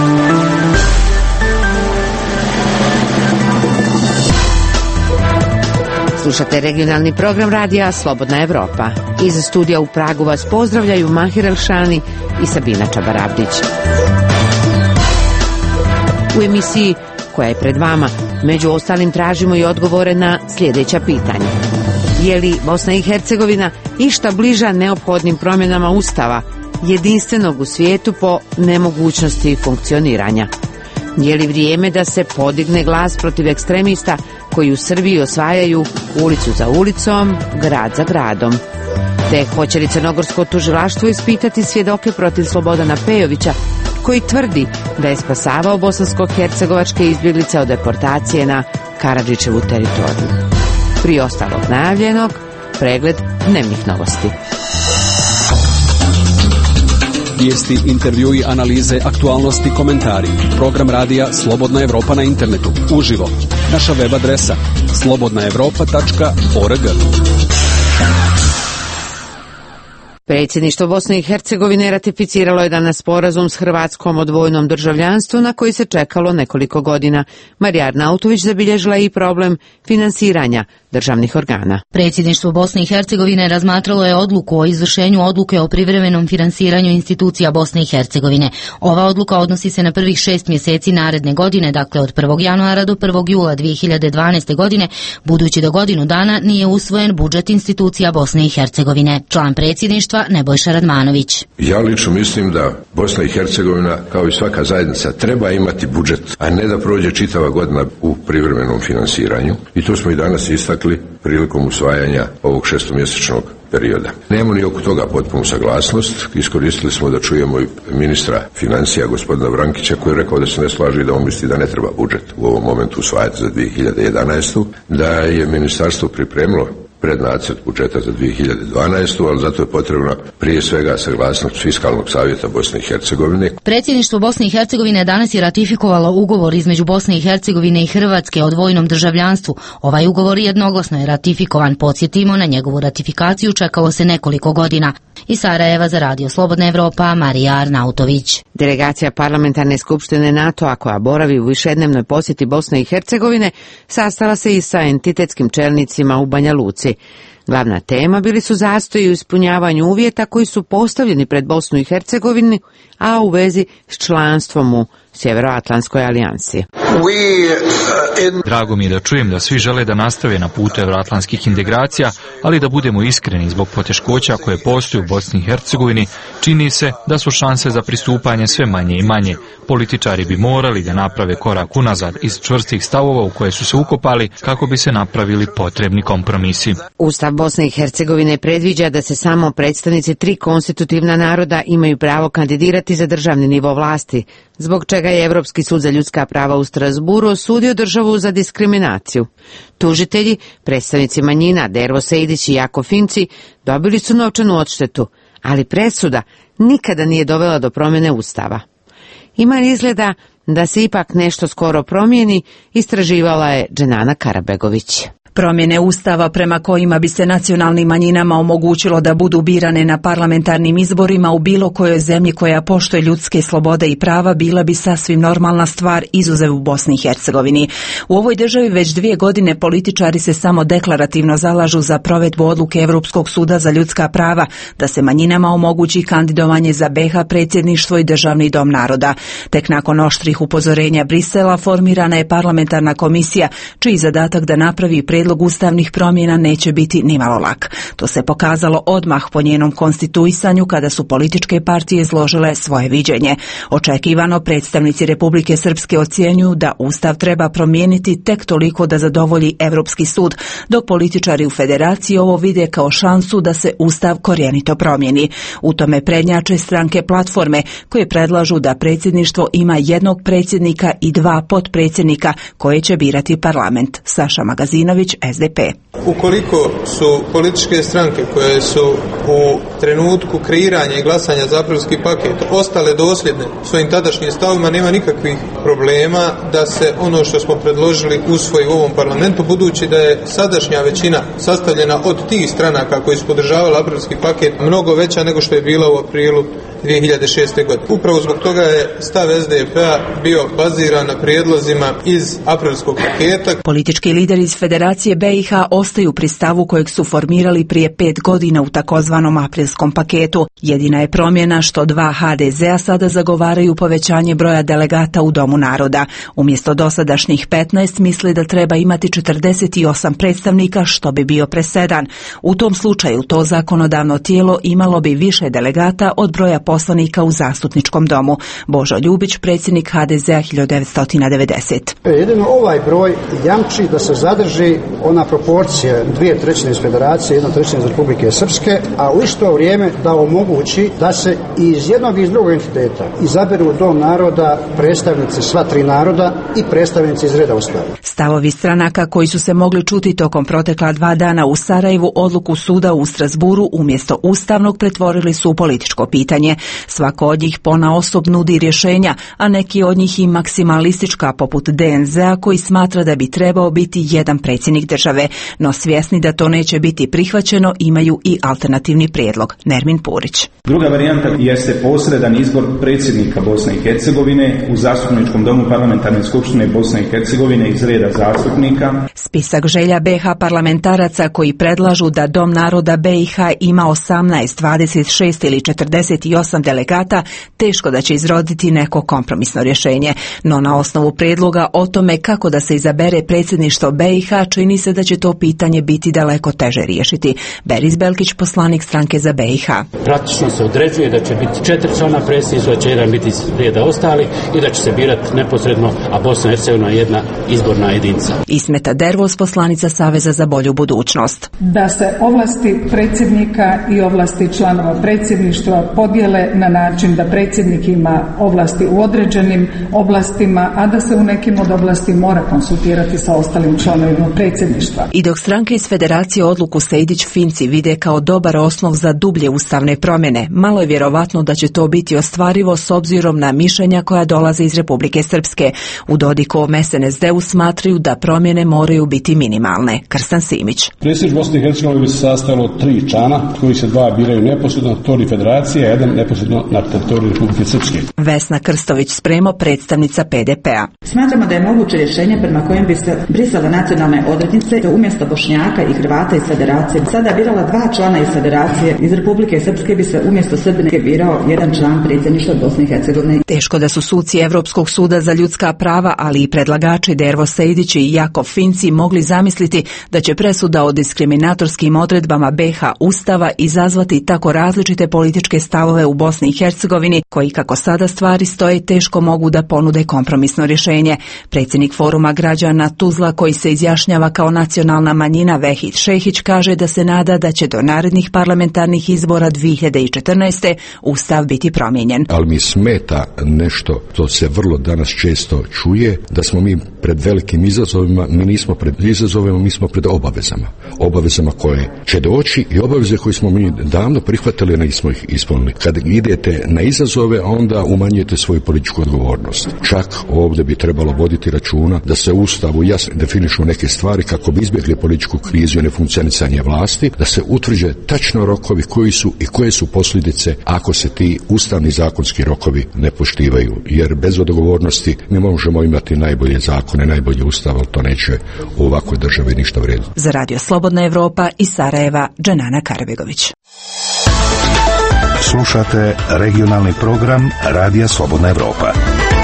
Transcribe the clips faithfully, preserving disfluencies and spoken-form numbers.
Slušate regionalni program radija Slobodna Evropa. Iz studija u Pragu vas pozdravljaju Mahir Elšani i Sabina Čabarabdić. U emisiji koja je pred vama, među ostalim tražimo i odgovore na sljedeća pitanja. Je li Bosna i Hercegovina išta bliža neophodnim promjenama Ustava, jedinstvenog u svijetu po nemogućnosti funkcioniranja? Je li vrijeme da se podigne glas protiv ekstremista koji u Srbiji osvajaju ulicu za ulicom, grad za gradom? Te hoće li crnogorsko tužilaštvo ispitati svjedoke protiv Slobodana Pejovića, koji tvrdi da je spasavao bosansko-hercegovačke izbjeglice od deportacije na Karadžićevu teritoriju? Prije ostalog najavljenog, pregled dnevnih novosti. Vijesti, intervjui, analize, aktualnosti, komentari. Program radija Slobodna Evropa na internetu, uživo. Naša web adresa slobodna evropa tačka org. Predsjedništvo Bosne i Hercegovine ratificiralo je danas sporazum s Hrvatskom o dvojnom državljanstvu na koji se čekalo nekoliko godina. Marija Arnautović zabilježila i problem finansiranja državnih organa. Predsjedništvo Bosne i Hercegovine razmatralo je odluku o izvršenju odluke o privremenom finansiranju institucija Bosne i Hercegovine. Ova odluka odnosi se na prvih šest mjeseci naredne godine, dakle od prvog januara do prvog jula dvije hiljade dvanaeste. godine, budući da godinu dana nije usvojen budžet institucija Bosne i Hercegovine. Član predsjedništva Nebojša Radmanović. Ja lično mislim da Bosna i Hercegovina, kao i svaka zajednica, treba imati budžet, a ne da prođe čitava godina u privremenom finansiranju. I to smo i danas istakli prilikom usvajanja ovog šestomjesečnog perioda. Nemamo ni oko toga potpunu saglasnost. Iskoristili smo da čujemo i ministra financija, gospodina Vrankića, koji je rekao da se ne slaže i da on misli da ne treba budžet u ovom momentu usvajati za dvije hiljade jedanaestu. Da je ministarstvo pripremilo prednacrt budžeta za dvije hiljade dvanaestu. ali zato je potrebna prije svega saglasnost Fiskalnog savjeta Bosne i Hercegovine. Predsjedništvo Bosne i Hercegovine danas je ratifikovalo ugovor između Bosne i Hercegovine i Hrvatske o dvojnom državljanstvu. Ovaj ugovor jednoglasno je ratifikovan. Podsjetimo, na njegovu ratifikaciju čekalo se nekoliko godina. Iz Sarajeva za Radio Slobodna Evropa, Marija Arnautović. Delegacija Parlamentarne skupštine NATO-a koja boravi u višednevnoj posjeti Bosne i Hercegovine sastala se i sa entitetskim čelnicima u Banja Luci. Glavna tema bili su zastoji u ispunjavanju uvjeta koji su postavljeni pred Bosnu i Hercegovinu, a u vezi s članstvom u Sjevernoatlantskoj alijansi. Drago mi je da čujem da svi žele da nastave na putu evroatlantskih integracija, ali da budemo iskreni, zbog poteškoća koje postoje u Bosni i Hercegovini, čini se da su šanse za pristupanje sve manje i manje. Političari bi morali da naprave korak unazad iz čvrstih stavova u koje su se ukopali kako bi se napravili potrebni kompromisi. Ustav Bosne i Hercegovine predviđa da se samo predstavnici tri konstitutivna naroda imaju pravo kandidirati za državni nivo vlasti, zbog čega je Europski sud za ljudska prava u Strasburu osudio državu za diskriminaciju. Tužitelji, predstavnici manjina Dervo Sejdić i Jako Finci, dobili su novčanu odštetu, ali presuda nikada nije dovela do promjene Ustava. Ima izgleda da se ipak nešto skoro promijeni, istraživala je Dženana Karabegović. Promjene Ustava prema kojima bi se nacionalnim manjinama omogućilo da budu birane na parlamentarnim izborima u bilo kojoj zemlji koja poštuje ljudske slobode i prava bila bi sasvim normalna stvar, izuzev u Bosni i Hercegovini. U ovoj državi već dvije godine političari se samo deklarativno zalažu za provedbu odluke Europskog suda za ljudska prava da se manjinama omogući kandidovanje za be ha predsjedništvo i državni dom naroda. Tek nakon oštrih upozorenja Brisela formirana je parlamentarna komisija čiji zadatak da napravi prijedlog ustavnih promjena neće biti nimalo lak. To se pokazalo odmah po njenom konstituisanju kada su političke partije izložile svoje viđenje. Očekivano predstavnici Republike Srpske ocjenjuju da Ustav treba promijeniti tek toliko da zadovolji Europski sud, dok političari u federaciji ovo vide kao šansu da se Ustav korijenito promijeni. U tome prednjače stranke Platforme koje predlažu da predsjedništvo ima jednog predsjednika i dva potpredsjednika koje će birati parlament. Saša Magazinović, es de pe. Ukoliko su političke stranke koje su u trenutku kreiranja i glasanja za aprilski paket ostale dosljedne svojim tadašnjim stavima, nema nikakvih problema da se ono što smo predložili usvoji u ovom parlamentu, budući da je sadašnja većina sastavljena od tih stranaka koji su podržavali aprilski paket mnogo veća nego što je bila u aprilu dvije hiljade šeste. godine. Upravo zbog toga je stav S D P-a bio baziran na prijedlozima iz aprilskog paketa. Politički lideri iz Federacije B i H ostaju pri stavu kojeg su formirali prije pet godina u takozvanom aprilskom paketu. Jedina je promjena što dva H D Z-a sada zagovaraju povećanje broja delegata u Domu naroda. Umjesto dosadašnjih petnaest misli da treba imati četrdeset osam predstavnika, što bi bio presedan. U tom slučaju to zakonodavno tijelo imalo bi više delegata od broja poslanika u zastupničkom domu. Božo Ljubić, predsjednik H D Z-a hiljadu devetsto devedeset. Jedino ovaj broj jamči da se zadrži ona proporcija dvije trećine iz Federacije, jedna trećina iz Republike Srpske, a u isto vrijeme da omogući da se iz jednog i iz drugog entiteta izaberu u Dom naroda predstavnici sva tri naroda i predstavnici iz reda ostalih. Stavovi stranaka koji su se mogli čuti tokom protekla dva dana u Sarajevu odluku suda u Strasburu umjesto ustavnog pretvorili su u političko pitanje. Svako od njih ponaosob nudi rješenja, a neki od njih i maksimalistička poput D N Z-a koji smatra da bi trebao biti jedan predsjednik države, no svjesni da to neće biti prihvaćeno imaju i alternativni prijedlog. Nermin Purić. Druga varijanta jeste posredan izbor predsjednika Bosne i Hercegovine u zastupničkom domu parlamentarne skupštine Bosne i Hercegovine iz reda zastupnika. Spisak želja B i H parlamentaraca koji predlažu da Dom naroda B i H ima osamnaest, dvadeset šest ili četrdeset osam delegata teško da će izroditi neko kompromisno rješenje, no na osnovu prijedloga o tome kako da se izabere predsjedništvo B i H čini se da će to pitanje biti daleko teže riješiti. Beris Belkić, poslanik stranke za B i H. Praktično se određuje da će biti četiri člana predsjedništva, će jedan biti iz reda ostali i da će se birati neposredno, a Bosna i Hercegovina je jedna izborna jedinica. Ismeta Dervos, poslanica Saveza za bolju budućnost. Da se ovlasti predsjednika i ovlasti članova predsjedništva podijele na način da predsjednik ima ovlasti u određenim oblastima, a da se u nekim od oblasti mora konsultirati sa ostalim članovima predsjedništva. I dok stranke iz Federacije odluku Sejdić-Finci vide kao dobar osnov za dublje ustavne promjene, malo je vjerovatno da će to biti ostvarivo s obzirom na mišljenja koja dolaze iz Republike Srpske. U Dodikovom S N S D-u smatraju da promjene moraju biti minimalne. Krstan Simić. Predsjedništvo Bosne i Hercegovine bi se sastojalo od tri člana, koji se dva biraju neposredno na teritoriju Federacije, a jedan neposredno na teritoriju Republike Srpske. Vesna Krstović Spremo, predstavnica P D P-a. Smatramo da je moguće rješenje prema kojem bi se brisale nacionalne odrednice da umjesto Bošnjaka i Hrvata iz Federacije sada birala dva člana iz Federacije. Iz Republike Srpske bi se umjesto Srbine birao jedan član predsjedništva Bosne i Hercegovine. Teško da su suci Europskog suda za ljudska prava, ali i predlagači Dervo Sejdić i Jakov Finci mogli zamisliti da će presuda o diskriminatorskim odredbama B i H Ustava izazvati tako različite političke stavove u Bosni i Hercegovini, koji kako sada stvari stoje teško mogu da ponude kompromisno rješenje. Predsjednik Foruma građana Tuzla, koji se izjašnjava kao nacionalna manjina, Vehid Šehić, kaže da se nada da će do narednih parlamentarnih izbora dvije hiljade četrnaeste. Ustav biti promijenjen. Ali mi smeta nešto, to se vrlo danas često čuje, da smo mi pred velikim izazovima. Mi nismo pred izazovima, mi smo pred obavezama. Obavezama koje će doći i obaveze koje smo mi davno prihvatili, a nismo ih ispunili. Kad idete na izazove, onda umanjujete svoju političku odgovornost. Čak ovdje bi trebalo voditi računa da se u Ustavu jasno definišu neke stvari kako bi izbjegli političku krizu i nefunkcionisanje vlasti, da se utvrđe tačno rokovi koji su i koje su posljedice ako se ti ustavni zakonski rokovi ne poštivaju. Jer bez odgovornosti mi možemo imati najbolje zakone, najbolji ustav, ali to neće u ovakvoj državi ništa vrijediti. Za Radio Slobodna Evropa iz Sarajeva, Dženana Karabegović. Slušate regionalni program Radija Slobodna Evropa.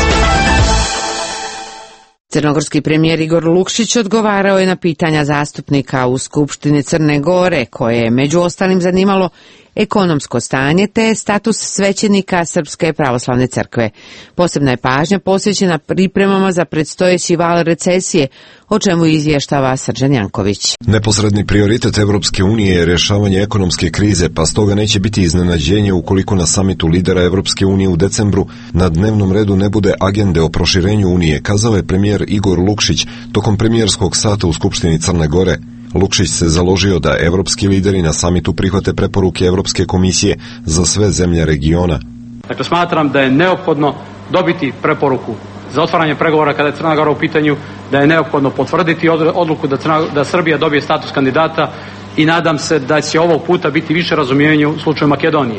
Crnogorski premijer Igor Lukšić odgovarao je na pitanja zastupnika u Skupštini Crne Gore, koje je među ostalim zanimalo ekonomsko stanje te status svećenika Srpske pravoslavne crkve. Posebna je pažnja posvećena pripremama za predstojeći val recesije, o čemu izvještava Srđan Janković. Neposredni prioritet Evropske unije je rješavanje ekonomske krize, pa stoga neće biti iznenađenje ukoliko na samitu lidera Evropske unije u decembru na dnevnom redu ne bude agende o proširenju unije, kazao je premijer Igor Lukšić tokom premijerskog sata u Skupštini Crne Gore. Lukšić se založio da evropski lideri na samitu prihvate preporuke Evropske komisije za sve zemlje regiona. Dakle, smatram da je neophodno dobiti preporuku za otvaranje pregovora kada je Crna Gora u pitanju, da je neophodno potvrditi odluku da, Crna, da Srbija dobije status kandidata i nadam se da će ovog puta biti više razumijevanja u slučaju Makedonije.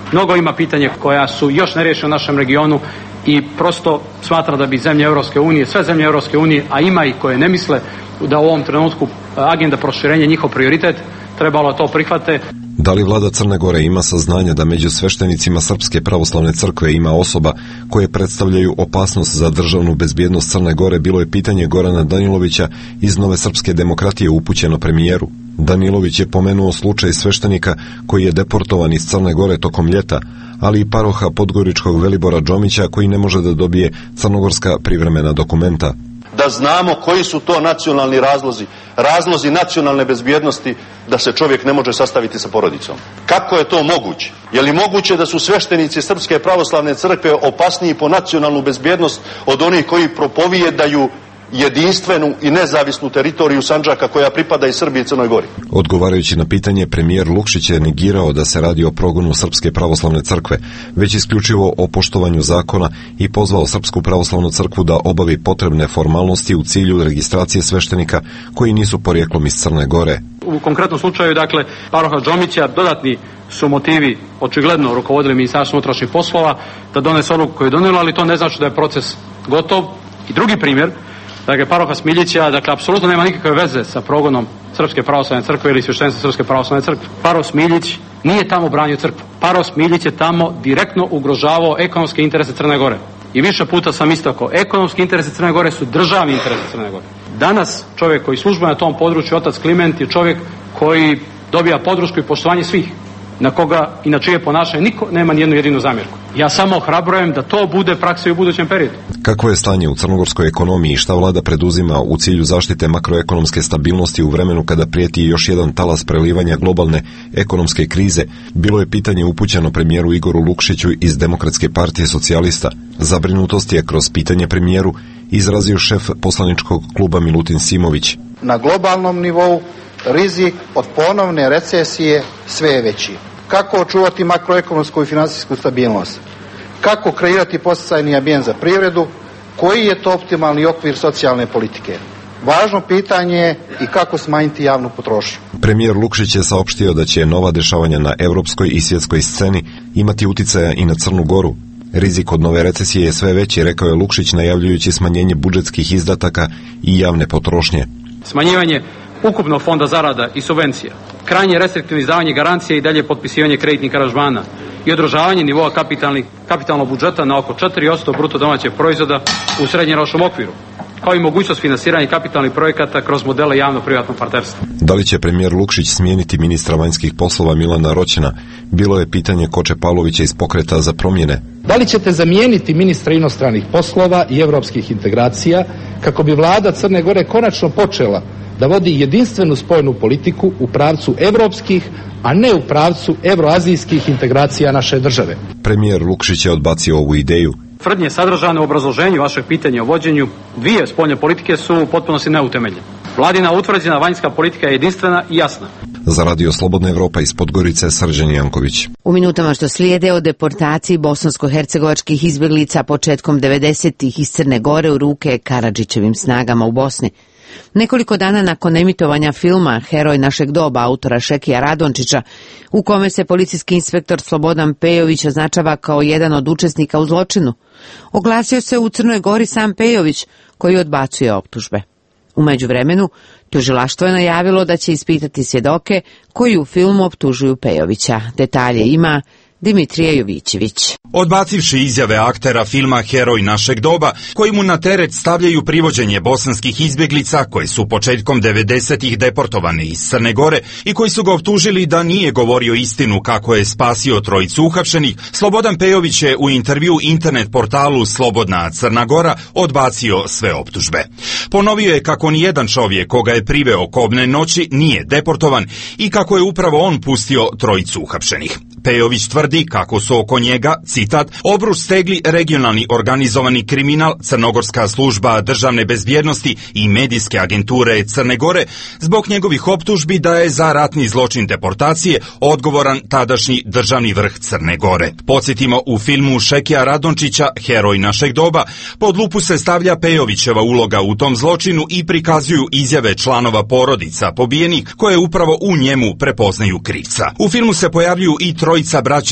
Mnogo ima pitanja koja su još nerješena u našem regionu i prosto smatra da bi zemlje Europske unije, sve zemlje Europske unije, a ima i koje ne misle da u ovom trenutku agenda proširenja njihov prioritet, trebalo to prihvate. Da li vlada Crne Gore ima saznanja da među sveštenicima Srpske pravoslavne crkve ima osoba koje predstavljaju opasnost za državnu bezbjednost Crne Gore, bilo je pitanje Gorana Danilovića iz Nove srpske demokratije upućeno premijeru. Danilović je pomenuo slučaj sveštenika koji je deportovan iz Crne Gore tokom ljeta, ali i paroha podgoričkog Velibora Džomića koji ne može da dobije crnogorska privremena dokumenta. Da znamo koji su to nacionalni razlozi, razlozi nacionalne bezbjednosti da se čovjek ne može sastaviti sa porodicom. Kako je to moguće? Je li moguće da su sveštenici Srpske pravoslavne crkve opasniji po nacionalnu bezbjednost od onih koji propovijedaju jedinstvenu i nezavisnu teritoriju Sandžaka koja pripada i Srbiji i Crnoj Gori? Odgovarajući na pitanje, premijer Lukšić je negirao da se radi o progonu Srpske pravoslavne crkve, već isključivo o poštovanju zakona i pozvao Srpsku pravoslavnu crkvu da obavi potrebne formalnosti u cilju registracije sveštenika koji nisu porijeklom iz Crne Gore. U konkretnom slučaju, dakle, paroha Džomića, dodatni su motivi očigledno rukovodili Ministarstvo unutrašnjih poslova da donese odluku koju je donijelo, ali to ne znači da je proces gotov. I drugi primjer, dakle, paroha Smiljića, dakle, apsolutno nema nikakve veze sa progonom Srpske pravoslavne crkve ili sveštenstva Srpske pravoslavne crkve. Paroh Smiljić nije tamo branio crkvu. Paroh Smiljić je tamo direktno ugrožavao ekonomske interese Crne Gore. I više puta sam istakao, ekonomski interesi Crne Gore su državni interesi Crne Gore. Danas čovjek koji službuje na tom području, otac Kliment, je čovjek koji dobija podršku i poštovanje svih, na koga i na čije ponašanje niko nema ni jednu jedinu zamjerku. Ja samo ohrabrujem da to bude praksa i u budućem periodu. Kako je stanje u crnogorskoj ekonomiji i šta vlada preduzima u cilju zaštite makroekonomske stabilnosti u vremenu kada prijeti još jedan talas prelivanja globalne ekonomske krize, bilo je pitanje upućeno premijeru Igoru Lukšiću iz Demokratske partije socijalista. Zabrinutost je kroz pitanje premijeru izrazio šef poslaničkog kluba Milutin Simović. Na globalnom nivou rizik od ponovne recesije sve je veći. Kako očuvati makroekonomsku i financijsku stabilnost? Kako kreirati podsticajni ambijent za privredu? Koji je to optimalni okvir socijalne politike? Važno pitanje je i kako smanjiti javnu potrošnju. Premijer Lukšić je saopštio da će nova dešavanja na europskoj i svjetskoj sceni imati uticaja i na Crnu Goru. Rizik od nove recesije je sve veći, rekao je Lukšić, najavljujući smanjenje budžetskih izdataka i javne potrošnje. Smanjivanje ukupnog fonda zarada i subvencija, krajnje restriktivno izdavanje garancije i dalje potpisivanje kreditnih aranžmana i održavanje nivoa kapitalnog budžeta na oko četiri posto bruto domaćeg proizvoda u srednjoročnom okviru, kao i mogućnost finansiranja kapitalnih projekata kroz modele javno-privatnog partnerstva. Da li će premijer Lukšić smijeniti ministra vanjskih poslova Milana Roćena, bilo je pitanje Koče Pavlovića iz Pokreta za promjene. Da li ćete zamijeniti ministra inostranih poslova i evropskih integracija kako bi vlada Crne Gore konačno počela da vodi jedinstvenu spoljnu politiku u pravcu evropskih, a ne u pravcu evroazijskih integracija naše države? Premijer Lukšić je odbacio ovu ideju. Tvrdnje sadržane u obrazloženju vašeg pitanja o vođenju dvije spoljne politike su u potpunosti neutemeljene. Vladina utvrđena vanjska politika je jedinstvena i jasna. Za Radio Slobodna Evropa iz Podgorice, Srđan Janković. U minutama što slijede o deportaciji bosansko-hercegovačkih izbjeglica početkom devedesetih iz Crne Gore u ruke Karadžićevim snagama u Bosni. Nekoliko dana nakon emitovanja filma Heroj našeg doba autora Šekija Radončića, u kome se policijski inspektor Slobodan Pejović označava kao jedan od učesnika u zločinu, oglasio se u Crnoj Gori sam Pejović, koji odbacuje optužbe. U međuvremenu, tužilaštvo je najavilo da će ispitati svjedoke koji u filmu optužuju Pejovića. Detalje ima Dimitrije Jovićević. Odbacivši izjave aktera filma Heroj našeg doba, koji mu na teret stavljaju privođenje bosanskih izbjeglica koje su početkom devedesetih deportovane iz Crne Gore i koji su ga optužili da nije govorio istinu kako je spasio trojicu uhapšenih, Slobodan Pejović je u intervju internet portalu Slobodna Crna Gora odbacio sve optužbe. Ponovio je kako nijedan čovjek koga je priveo kobne noći nije deportovan i kako je upravo on pustio trojicu uhapšenih. Pejović tvrdi kako su oko njega, citat, obruč stegli regionalni organizovani kriminal, Crnogorska služba državne bezbjednosti i medijske agenture Crne Gore zbog njegovih optužbi da je za ratni zločin deportacije odgovoran tadašnji državni vrh Crne Gore. Podsjetimo, u filmu Šekija Radončića Heroj našeg doba pod lupu se stavlja Pejovićeva uloga u tom zločinu i prikazuju izjave članova porodica pobijenih koje upravo u njemu prepoznaju krivca. U filmu se pojavljuju i trojica braće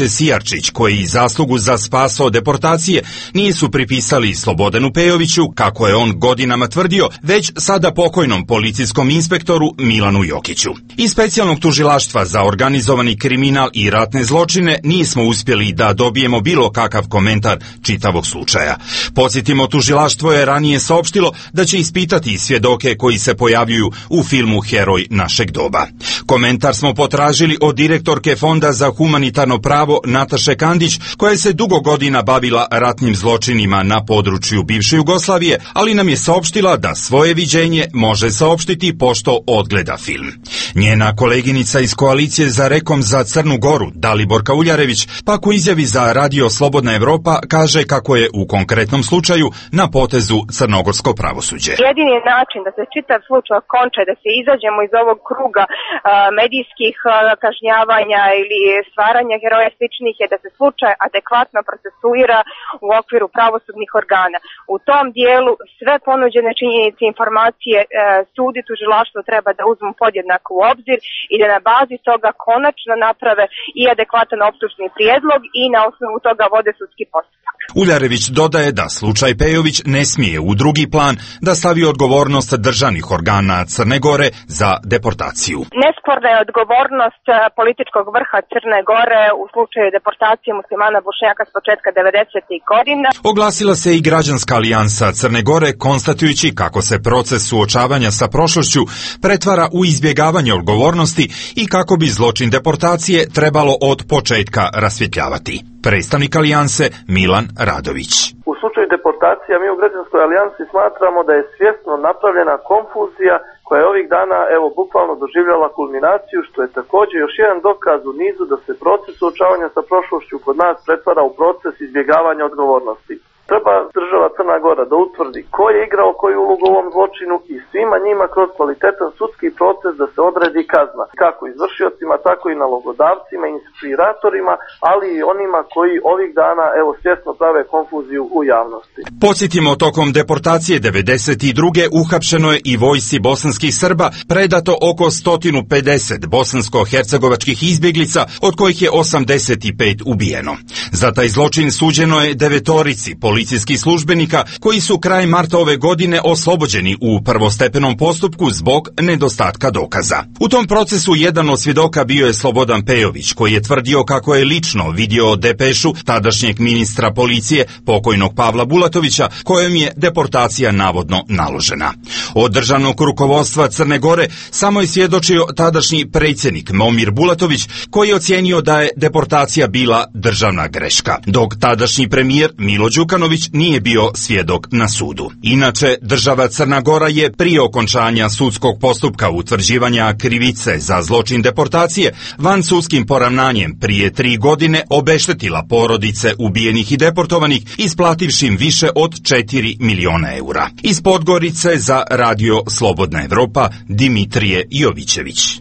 Đorđe Sijarčić, koji zaslugu za spas od deportacije nisu pripisali Slobodanu Pejoviću, kako je on godinama tvrdio, već sada pokojnom policijskom inspektoru Milanu Jokiću. Iz specijalnog tužilaštva za organizovani kriminal i ratne zločine nismo uspjeli da dobijemo bilo kakav komentar čitavog slučaja. Podsjetimo, tužilaštvo je ranije saopštilo da će ispitati svjedoke koji se pojavljuju u filmu Heroj našeg doba. Komentar smo potražili od direktorke Fonda za humanitarno pravo Nataše Kandić, koja se dugo godina bavila ratnim zločinima na području bivše Jugoslavije, ali nam je saopštila da svoje viđenje može saopštiti pošto odgleda film. Njena koleginica iz koalicije za Rekom za Crnu Goru, Daliborka Uljarević, pak u izjavi za Radio Slobodna Evropa kaže kako je u konkretnom slučaju na potezu crnogorsko pravosuđe. Jedini način da se čitav slučaj okonča, da se izađemo iz ovog kruga a, medijskih a, kažnjavanja ili stvaranja heroja sličnih je da se slučaj adekvatno procesuira u okviru pravosudnih organa. U tom dijelu sve ponuđene činjenice i informacije a, sud i tužilaštvo treba da uzmu podjednako u obzir i da na bazi toga konačno naprave i adekvatan optužni prijedlog i na osnovu toga vode sudski postupak. Uljarević dodaje da slučaj Pejović ne smije u drugi plan da stavi odgovornost državnih organa Crne Gore za deportaciju. Nesporna je odgovornost političkog vrha Crne Gore u slučaju deportacije muslimana Bošnjaka s početka devedesetih godina. Oglasila se i Građanska alijansa Crne Gore, konstatujući kako se proces suočavanja sa prošlošću pretvara u izbjegavanje odgovornosti i kako bi zločin deportacije trebalo od početka rasvjetljavati. Predstavnik alijanse Milan Radović. U slučaju deportacija mi u Građanskoj alijansi smatramo da je svjesno napravljena konfuzija koja je ovih dana evo bukvalno doživjela kulminaciju, što je također još jedan dokaz u nizu da se proces suočavanja sa prošlošću kod nas pretvara u proces izbjegavanja odgovornosti. Treba država Crna Gora da utvrdi ko je igrao koju ulogu u ovom zločinu i svima njima kroz kvalitetan sudski proces da se odredi kazna. Kako izvršiocima, tako i nalogodavcima, inspiratorima, ali i onima koji ovih dana evo svjesno prave konfuziju u javnosti. Podsjetimo, tokom deportacije devedeset druge uhapšeno je i vojsci bosanskih Srba predato oko sto pedeset bosansko-hercegovačkih izbjeglica, od kojih je osamdeset pet ubijeno. Za taj zločin suđeno je devetorici policijskih službenika koji su kraj marta ove godine oslobođeni u prvostepenom postupku zbog nedostatka dokaza. U tom procesu jedan od svjedoka bio je Slobodan Pejović, koji je tvrdio kako je lično vidio depešu tadašnjeg ministra policije, pokojnog Pavla Bulatovića, kojem je deportacija navodno naložena. Od državnog rukovodstva Crne Gore samo je svjedočio tadašnji predsjednik Momir Bulatović, koji je ocijenio da je deportacija bila državna greška, dok tadašnji premijer Milo Đukanović nije bio svjedok na sudu. Inače, država Crna Gora je prije okončanja sudskog postupka utvrđivanja krivice za zločin deportacije van sudskim poravnanjem prije tri godine obeštetila porodice ubijenih i deportovanih, isplativši im više od četiri miliona eura. Iz Podgorice za Radio Slobodna Evropa, Dimitrije Jovićević.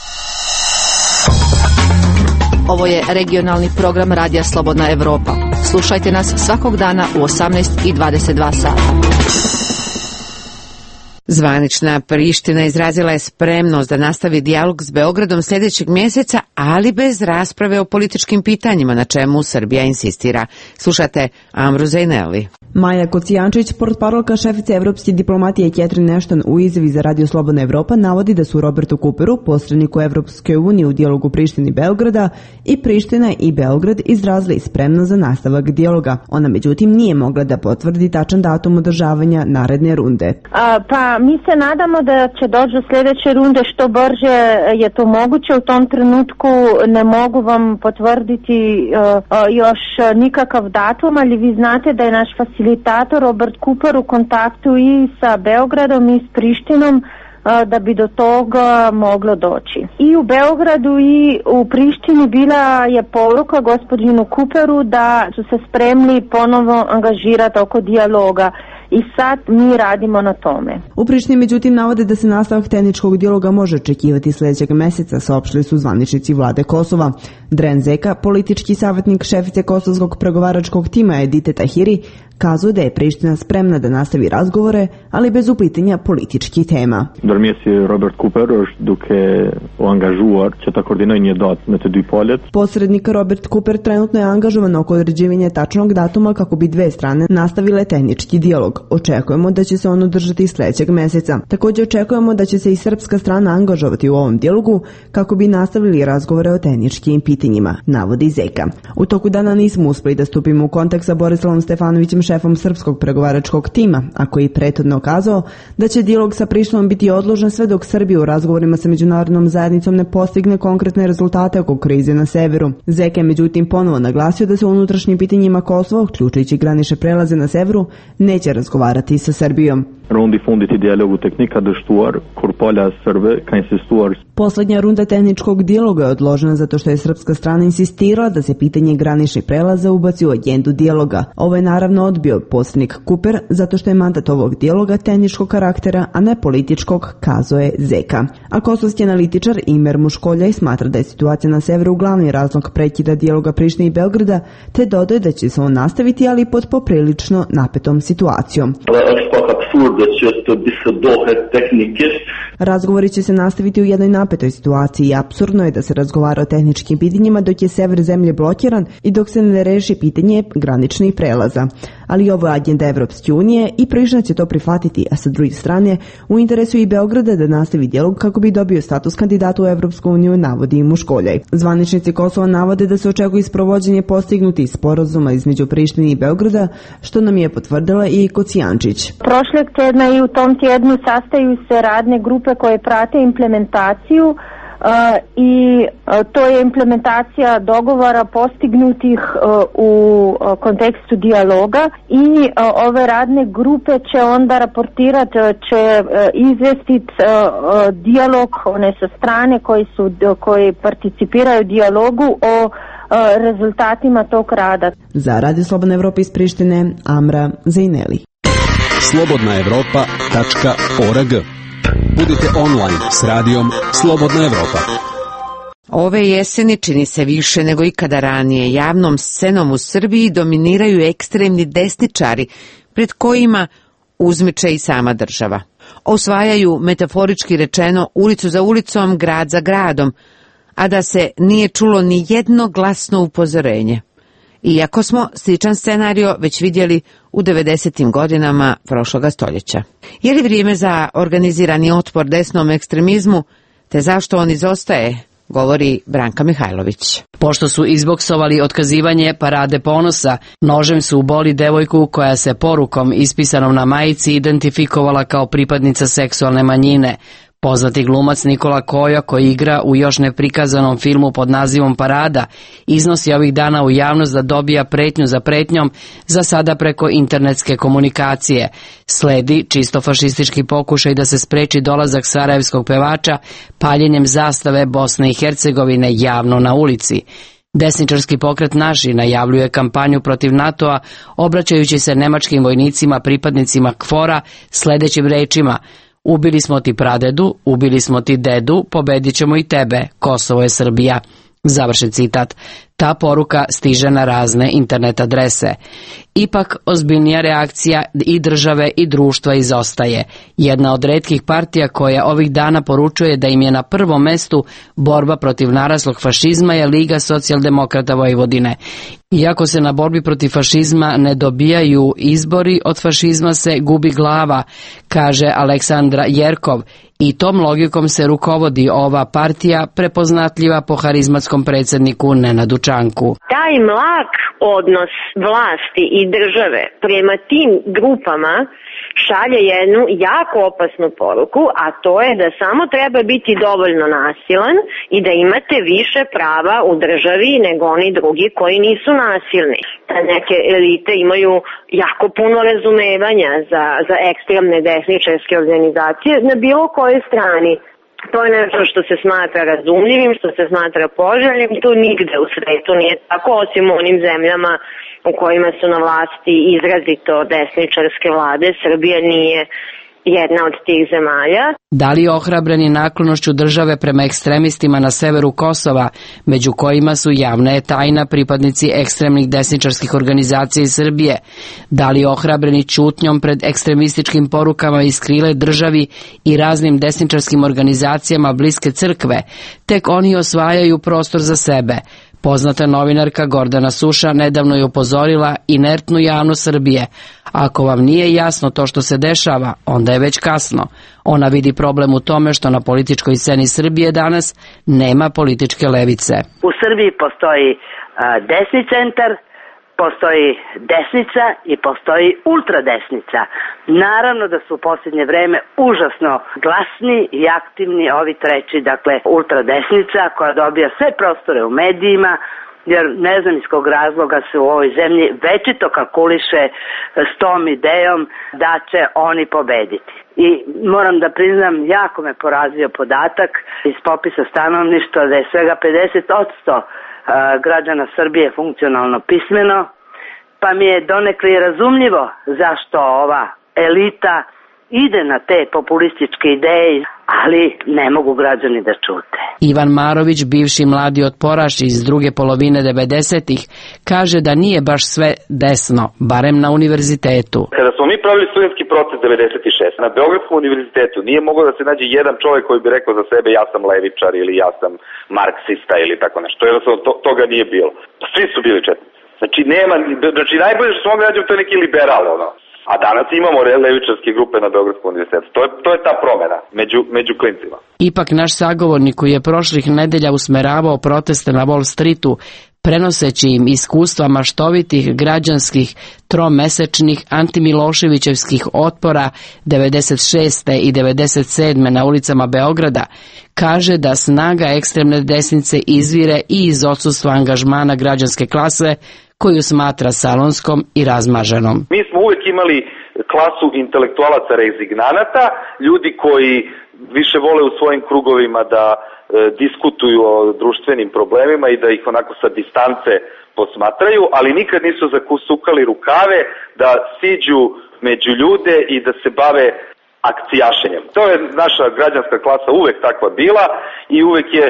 Ovo je regionalni program Radija Slobodna Evropa. Slušajte nas svakog dana u osamnaest i dvadeset dva sata. Zvanična Priština izrazila je spremnost da nastavi dijalog s Beogradom sljedećeg mjeseca, ali bez rasprave o političkim pitanjima, na čemu Srbija insistira. Slušate Amru Zejneli. Maja Kocijančić, portparolka šefice evropske diplomatije Catherine Ashton, u izjavi za Radio Slobodna Evropa navodi da su Robertu Cooperu, posredniku Evropske unije u dijalogu Prištine i Beograda, i Priština i Beograd izrazili spremnost za nastavak dijaloga. Ona međutim nije mogla da potvrdi tačan datum održavanja naredne runde. A, pa mi se nadamo da će doći do sljedeće runde što brže je to moguće. U tom trenutku ne mogu vam potvrditi uh, uh, još nikakav datum, ali vi znate da je naš facilitator Robert Cooper u kontaktu i sa Beogradom i s Prištinom da bi do toga moglo doći. I u Beogradu i u Prištini bila je poruka gospodinu Cooperu da su se spremni ponovo angažirati oko dijaloga. I sad mi radimo na tome. U Prištini međutim navode da se nastavak tehničkog dijaloga može očekivati sljedećeg mjeseca, saopštili su zvaničnici vlade Kosova. Dren Zeka, politički savjetnik šefice kosovskog pregovaračkog tima Edite Tahiri, Kazuje da je Priština spremna da nastavi razgovore, ali bez uplitanja političkih tema. Ndërmjesi Robert Cooper është duke u angazhuar që ta koordinojë një datë në të dy palët. Posrednik Robert Cooper trenutno je angažovan oko određivanja tačnog datuma kako bi dve strane nastavile tehnički dijalog. Očekujemo da će se on održati sledećeg meseca. Također očekujemo da će se i srpska strana angažovati u ovom dijalogu kako bi nastavili razgovore o tehničkim pitanjima, navodi Zeka. U toku dana nismo uspeli da stupimo u kontakt sa Borislavom Stefanovićem, šefom srpskog pregovaračkog tima, a koji je prethodno kazao da će dijalog sa Prištinom biti odložen sve dok Srbija u razgovorima sa međunarodnom zajednicom ne postigne konkretne rezultate oko krize na severu. Zeka je međutim ponovo naglasio da se u unutrašnjim pitanjima Kosova, uključujući granične prelaze na severu, neće razgovarati sa Srbijom. Rundi fundit i dijalogu tehnik ka dështuar, kur pala serbe ka insistuar. Poslednja runda tehničkog dijaloga je odložena zato što je srpska strana insistirala da se pitanje graničnih prelaza ubaci u agendu dijaloga. Ovo je naravno odbio posrednik Cooper zato što je mandat ovog dijaloga tehničkog karaktera, a ne političkog, kazuje Zeka. A kosovski analitičar Imer Muškoljaj smatra da je situacija na severu glavni razlog prekida dijaloga Prištine i Beograda, te dodaje da će se on nastaviti, ali pod poprilično napetom situacijom. Razgovori će se nastaviti u jednoj napetoj situaciji i apsurdno je da se razgovara o tehničkim pitanjima dok je sever zemlje blokiran i dok se ne reši pitanje graničnih prelaza. Ali ovo je agenda Evropske unije i Priština će to prihvatiti, a sa druge strane u interesu i Beograda da nastavi dijalog kako bi dobio status kandidata u Evropsku uniju, navodi i Muškoljaj. Zvaničnici Kosova navode da se očekuje sprovođenje postignutih sporazuma između Prištine i Beograda, što nam je potvrdila i Kocijančić. Prošlog tjedna i u tom tjednu sastaju se radne grupe koje prate implementaciju uh, i uh, to je implementacija dogovora postignutih uh, u uh, kontekstu dijaloga i uh, ove radne grupe će onda raportirati, će uh, izvestiti uh, uh, dijalog one sa strane koji su koji participiraju u dijalogu o uh, rezultatima tog rada. Za Radio Slobodna Evropa iz Prištine, Amra Zejneli. slobodna evropa tačka org. Budite online s radijom Slobodna Evropa. Ove jeseni čini se više nego ikada ranije javnom scenom u Srbiji dominiraju ekstremni desničari, pred kojima uzmiče i sama država. Osvajaju, metaforički rečeno, ulicu za ulicom, grad za gradom, a da se nije čulo ni jedno glasno upozorenje. Iako smo sličan scenario već vidjeli u devedesetim godinama prošloga stoljeća. Je li vrijeme za organizirani otpor desnom ekstremizmu, te zašto on izostaje, govori Branka Mihajlović. Pošto su izboksovali otkazivanje parade ponosa, nožem su uboli devojku koja se porukom ispisanom na majici identifikovala kao pripadnica seksualne manjine. Poznati glumac Nikola Kojo, koji igra u još neprikazanom filmu pod nazivom Parada, iznosi ovih dana u javnost da dobija pretnju za pretnjom, za sada preko internetske komunikacije. Sledi čisto fašistički pokušaj da se spreči dolazak sarajevskog pevača paljenjem zastave Bosne i Hercegovine javno na ulici. Desničarski pokret Naši najavljuje kampanju protiv NATO-a, obraćajući se nemačkim vojnicima pripadnicima KFOR-a sledećim rečima: ubili smo ti pradedu, ubili smo ti dedu, pobedit ćemo i tebe, Kosovo je Srbija. Završen citat. Ta poruka stiže na razne internet adrese. Ipak ozbiljnija reakcija i države i društva izostaje. Jedna od retkih partija koja ovih dana poručuje da im je na prvom mestu borba protiv naraslog fašizma je Liga socijaldemokrata Vojvodine. Iako se na borbi protiv fašizma ne dobijaju izbori, od fašizma se gubi glava, kaže Aleksandra Jerkov, i tom logikom se rukovodi ova partija, prepoznatljiva po harizmatskom predsjedniku Nenadu Čanku. Taj mlak odnos vlasti i države prema tim grupama šalje jednu jako opasnu poruku, a to je da samo treba biti dovoljno nasilan i da imate više prava u državi nego oni drugi koji nisu nasilni. Neke elite imaju jako puno razumevanja za, za ekstremne desničarske organizacije na bilo kojoj strani. To je nešto što se smatra razumljivim, što se smatra poželjnim, to nigde u svetu nije tako, osim u onim zemljama u kojima su na vlasti izrazito desničarske vlade. Srbija nije jedna od tih zemalja. Da li ohrabreni naklonošću države prema ekstremistima na severu Kosova, među kojima su javna je tajna pripadnici ekstremnih desničarskih organizacija iz Srbije, da li ohrabreni ćutnjom pred ekstremističkim porukama iz krile državi i raznim desničarskim organizacijama bliske crkve, tek oni osvajaju prostor za sebe. Poznata novinarka Gordana Suša nedavno je upozorila inertnu javnost Srbije. Ako vam nije jasno to što se dešava, onda je već kasno. Ona vidi problem u tome što na političkoj sceni Srbije danas nema političke levice. U Srbiji postoji a, desni centar, postoji desnica i postoji ultradesnica. Naravno da su u posljednje vreme užasno glasni i aktivni ovi treći, dakle ultradesnica koja dobija sve prostore u medijima, jer ne znam iz kog razloga se u ovoj zemlji večito kalkuliše s tom idejom da će oni pobediti. I moram da priznam, jako me porazio podatak iz popisa stanovništva da je svega pedeset posto građana Srbije funkcionalno pismeno, pa mi je donekle i razumljivo zašto ova elita ide na te populističke ideje, ali ne mogu građani da čute. Ivan Marović, bivši mladi otporaš iz druge polovine devedesetih, kaže da nije baš sve desno, barem na univerzitetu. Kada smo mi pravili studentski proces devedeset šeste na Beogradskom univerzitetu nije moglo da se nađe jedan čovjek koji bi rekao za sebe ja sam levičar ili ja sam marksista ili tako nešto. Jednostavno to, toga nije bilo. Svi su bili četnici. Znači nema, znači najbolje što smo mogli nađemo to je neki liberal, ono. A danas imamo levičarske grupe na Beogradskom univerzitetu. To je, to je ta promjena među, među klincima. Ipak naš sagovornik koji je prošlih nedelja usmeravao proteste na Wall Streetu, prenoseći im iskustva maštovitih građanskih tromesečnih antimiloševićevskih otpora devedeset šeste i devedeset sedme na ulicama Beograda, kaže da snaga ekstremne desnice izvire i iz odsustva angažmana građanske klase, koju smatra salonskom i razmaženom. Mi smo uvijek imali klasu intelektualaca rezignanata, ljudi koji više vole u svojim krugovima da e, diskutuju o društvenim problemima i da ih onako sa distance posmatraju, ali nikad nisu zakusukali rukave da siđu među ljude i da se bave akcijašenjem. To je naša građanska klasa uvek takva bila i uvek je e,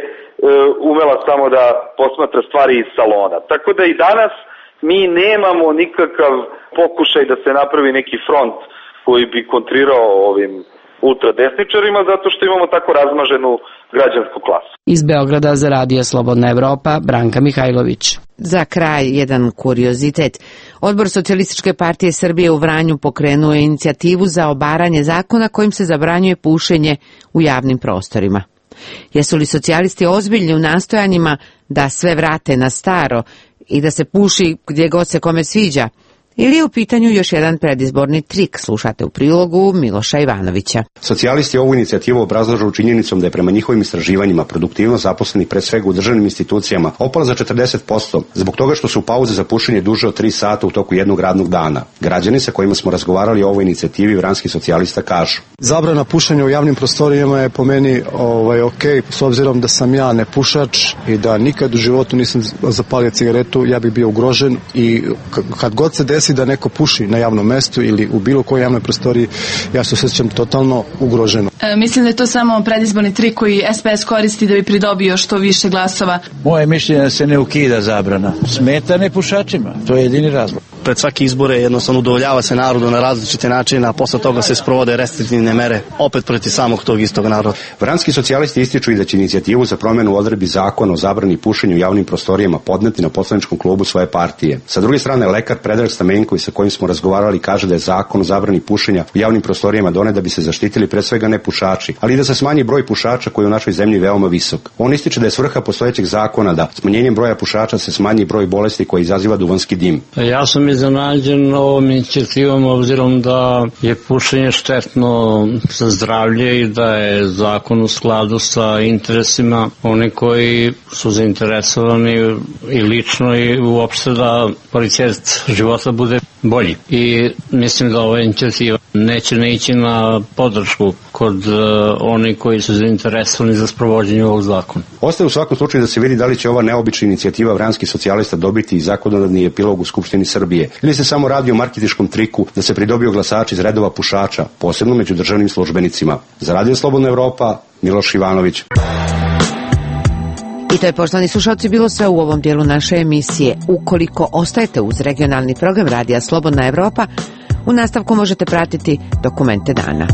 umela samo da posmatra stvari iz salona. Tako da i danas mi nemamo nikakav pokušaj da se napravi neki front koji bi kontrirao ovim ultradesničarima zato što imamo tako razmaženu građansku klasu. Iz Beograda za Radio Slobodna Evropa, Branka Mihajlović. Za kraj jedan kuriozitet. Odbor Socijalističke partije Srbije u Vranju pokrenuo je inicijativu za obaranje zakona kojim se zabranjuje pušenje u javnim prostorima. Jesu li socijalisti ozbiljni u nastojanjima da sve vrate na staro i da se puši gdje god se kome sviđa? Ili je u pitanju još jedan predizborni trik? Slušate u prilogu Miloša Ivanovića. Socijalisti ovu inicijativu obrazlažu činjenicom da je prema njihovim istraživanjima produktivnost zaposlenih pre svega u državnim institucijama opala za četrdeset posto zbog toga što su pauze za pušenje duže od tri sata u toku jednog radnog dana. Građani sa kojima smo razgovarali o ovoj inicijativi vranskih socijalista kažu: zabrana pušenja u javnim prostorijama je po meni ovaj, ok, s obzirom da sam ja nepušač i da nikad u životu nisam zapalio cigaretu, ja bih bio ugrožen i kad god se desi da neko puši na javnom mestu ili u bilo kojoj javnoj prostoriji, ja se osjećam totalno ugroženo. E, mislim da je to samo predizborni trik koji S P S koristi da bi pridobio što više glasova. Moje mišljenje da se ne ukida zabrana. Smeta nepušačima, to je jedini razlog. Pred svaki izbore jednostavno udovoljava se narodu na različite načine, a posle toga se sprovode restriktivne mere opet protiv samog tog istog naroda. Vranski socijalisti ističu i da će inicijativu za promjenu odredbi zakona o zabrani pušenju u javnim prostorijama podneti na poslaničkom klubu svoje partije. Sa druge strane, lekar Predrag Stamenković sa kojim smo razgovarali kaže da je zakon o zabrani pušenja u javnim prostorijama donet da bi se zaštitili pre svega nepušači, ali i da se smanji broj pušača koji je u našoj zemlji veoma visok. On ističe da je svrha postojećeg zakona da smanjenjem broja pušača se smanji broj bolesti koji izaziva duvanski dim. Ja sam iznenađen ovom inicijativom obzirom da je pušenje štetno za zdravlje i da je zakon u skladu sa interesima oni koji su zainteresovani i lično i uopšte da kvalitet života bude bolji. I mislim da ova inicijativa neće ne ići na podršku kod uh, onih koji su zainteresovani za sprovođenje ovog zakona. Ostaje u svakom slučaju da se vidi da li će ova neobična inicijativa vranskih socijalista dobiti i zakonodavni epilog u Skupštini Srbije, ili se samo radi o marketinškom triku da se pridobiju glasači iz redova pušača, posebno među državnim službenicima. Za Radio Slobodna Evropa, Miloš Ivanović. I to je, poštovani slušalci, bilo sve u ovom dijelu naše emisije. Ukoliko ostajete uz regionalni program Radija Slobodna Evropa, u nastavku možete pratiti dokumente dana.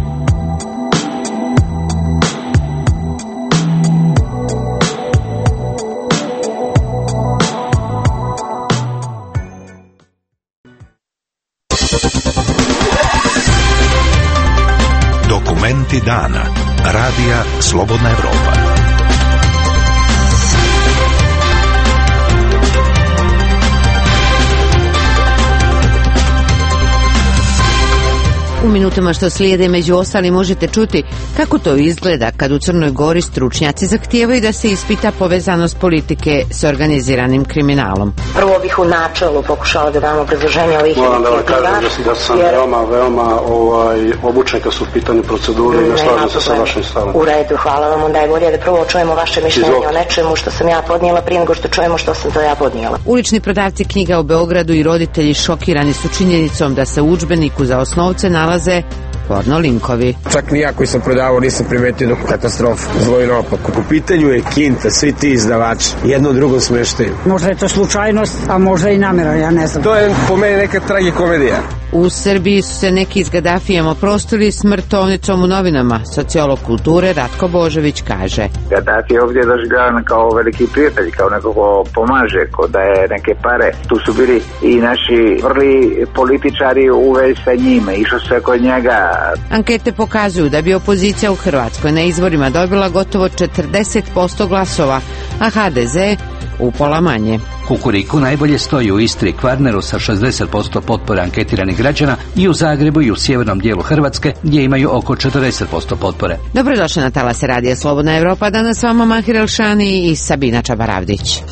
Dokumenti dana. Radija Slobodna Evropa. U minutama što slijede među ostalim možete čuti kako to izgleda kad u Crnoj Gori stručnjaci zahtijevaju da se ispita povezanost politike s organiziranim kriminalom. Prvo bih u načelu pokušala da dam obrazloženje ovih inicijativa. Moram da vam kažem da sam jer... veoma, veoma ovaj, obučen kad su u pitanju procedure i ne slažem se sa vašim stavom. U redu, hvala vam. Onda je bolje da prvo čujemo vaše mišljenje Izvok. o nečemu što sam ja podnijela prije nego što čujemo što sam to ja podnijela. Ulični prodavci knjiga u Beogradu i roditelji šokirani su činjenicom da se u udžbeniku za osnovce nalaze porno linkovi. Čak ni ja koji sam prodavao nisam primetio neku katastrofu, zlo i naopako. U pitanju je Kinta, svi ti izdavači, jedno drugo smeštaju. Možda je to slučajnost, a možda i namjera, ja ne znam. To je po meni neka tragikomedija. U Srbiji su se neki s Gaddafijem oprostili smrtovnicom u novinama. Sociolog kulture Ratko Božović kaže: Gaddafi je ovdje doživljavan kao veliki prijatelj, kao neko ko pomaže, ko daje neke pare. Tu su bili i naši vrli političari u vezi sa njime, išlo se kod njega. Ankete pokazuju da bi opozicija u Hrvatskoj na izborima dobila gotovo četrdeset posto glasova, a ha de ze upola manje. Kukuriku najbolje stoji u Istri i Kvarneru sa šezdeset posto potpore anketiranih građana i u Zagrebu i u sjevernom dijelu Hrvatske gdje imaju oko četrdeset posto potpore. Dobrodošli na talase Radija Slobodna Evropa, danas s vama Mahir Elšani i Sabina Čabaravdić.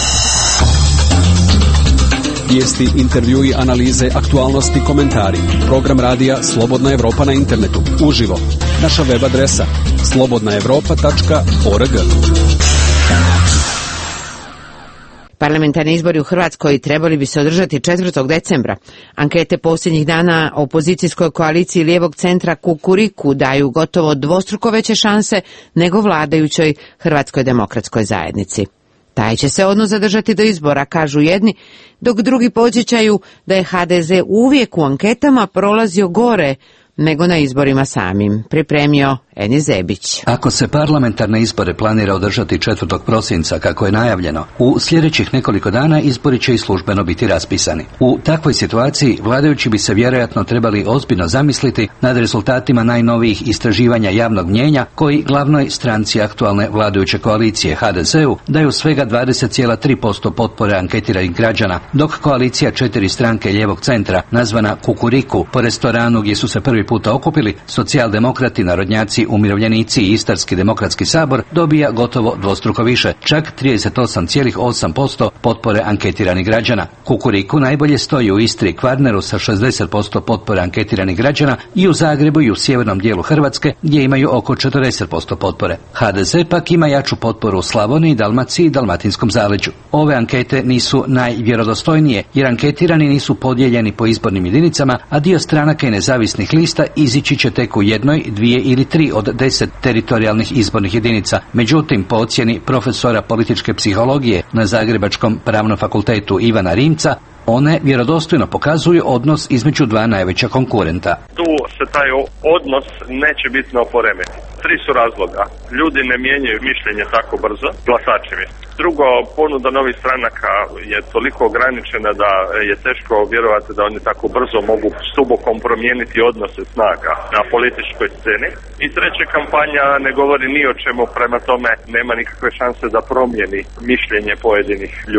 Vijesti, intervjui, analize, aktualnosti, komentari. Program Radija Slobodna Evropa na internetu. Uživo. Naša web adresa slobodna evropa tačka org. Parlamentarni izbori u Hrvatskoj trebali bi se održati četvrtog decembra. Ankete posljednjih dana opozicijskoj koaliciji lijevog centra Kukuriku daju gotovo dvostruko veće šanse nego vladajućoj Hrvatskoj demokratskoj zajednici. Taj će se odnos zadržati do izbora, kažu jedni, dok drugi podsjećaju da je ha de ze uvijek u anketama prolazio gore nego na izborima samim, pripremio Eni Zebić. Ako se parlamentarne izbore planira održati četvrtog prosinca, kako je najavljeno, u sljedećih nekoliko dana izbori će i službeno biti raspisani. U takvoj situaciji vladajući bi se vjerojatno trebali ozbiljno zamisliti nad rezultatima najnovijih istraživanja javnog mnijenja koji glavnoj stranci aktualne vladajuće koalicije ha de zeu daju svega dvadeset zarez tri posto potpore anketiranih građana, dok koalicija četiri stranke lijevog centra, nazvana Kukuriku, po restoranu gdje su se prvi puta okupili socijaldemokrati, narodnjaci, umirovljenici i Istarski demokratski sabor, dobija gotovo dvostruko više, čak trideset osam zarez osam posto potpore anketiranih građana. Kukuriku najbolje stoji u Istri i Kvarneru sa šezdeset posto potpore anketiranih građana i u Zagrebu i u sjevernom dijelu Hrvatske gdje imaju oko četrdeset posto potpore. ha de ze pak ima jaču potporu u Slavoniji, Dalmaciji i Dalmatinskom zaleđu. Ove ankete nisu najvjerodostojnije jer anketirani nisu podijeljeni po izbornim jedinicama, a dio stranaka i nezavisnih lista izići će tek u jednoj, dvije ili tri od deset teritorijalnih izbornih jedinica. Međutim, po ocjeni profesora političke psihologije na Zagrebačkom pravnom fakultetu Ivana Rimca, one vjerodostojno pokazuju odnos između dva najveća konkurenta. Tu se taj odnos neće bitno poremetiti. Tri su razloga. Ljudi ne mijenjaju mišljenje tako brzo, glasači mi. Drugo, ponuda novih stranaka je toliko ograničena da je teško vjerovati da oni tako brzo mogu stubokom promijeniti odnose snaga na političkoj sceni. I treće, kampanja ne govori ni o čemu, prema tome nema nikakve šanse da promijeni mišljenje pojedinih ljudi.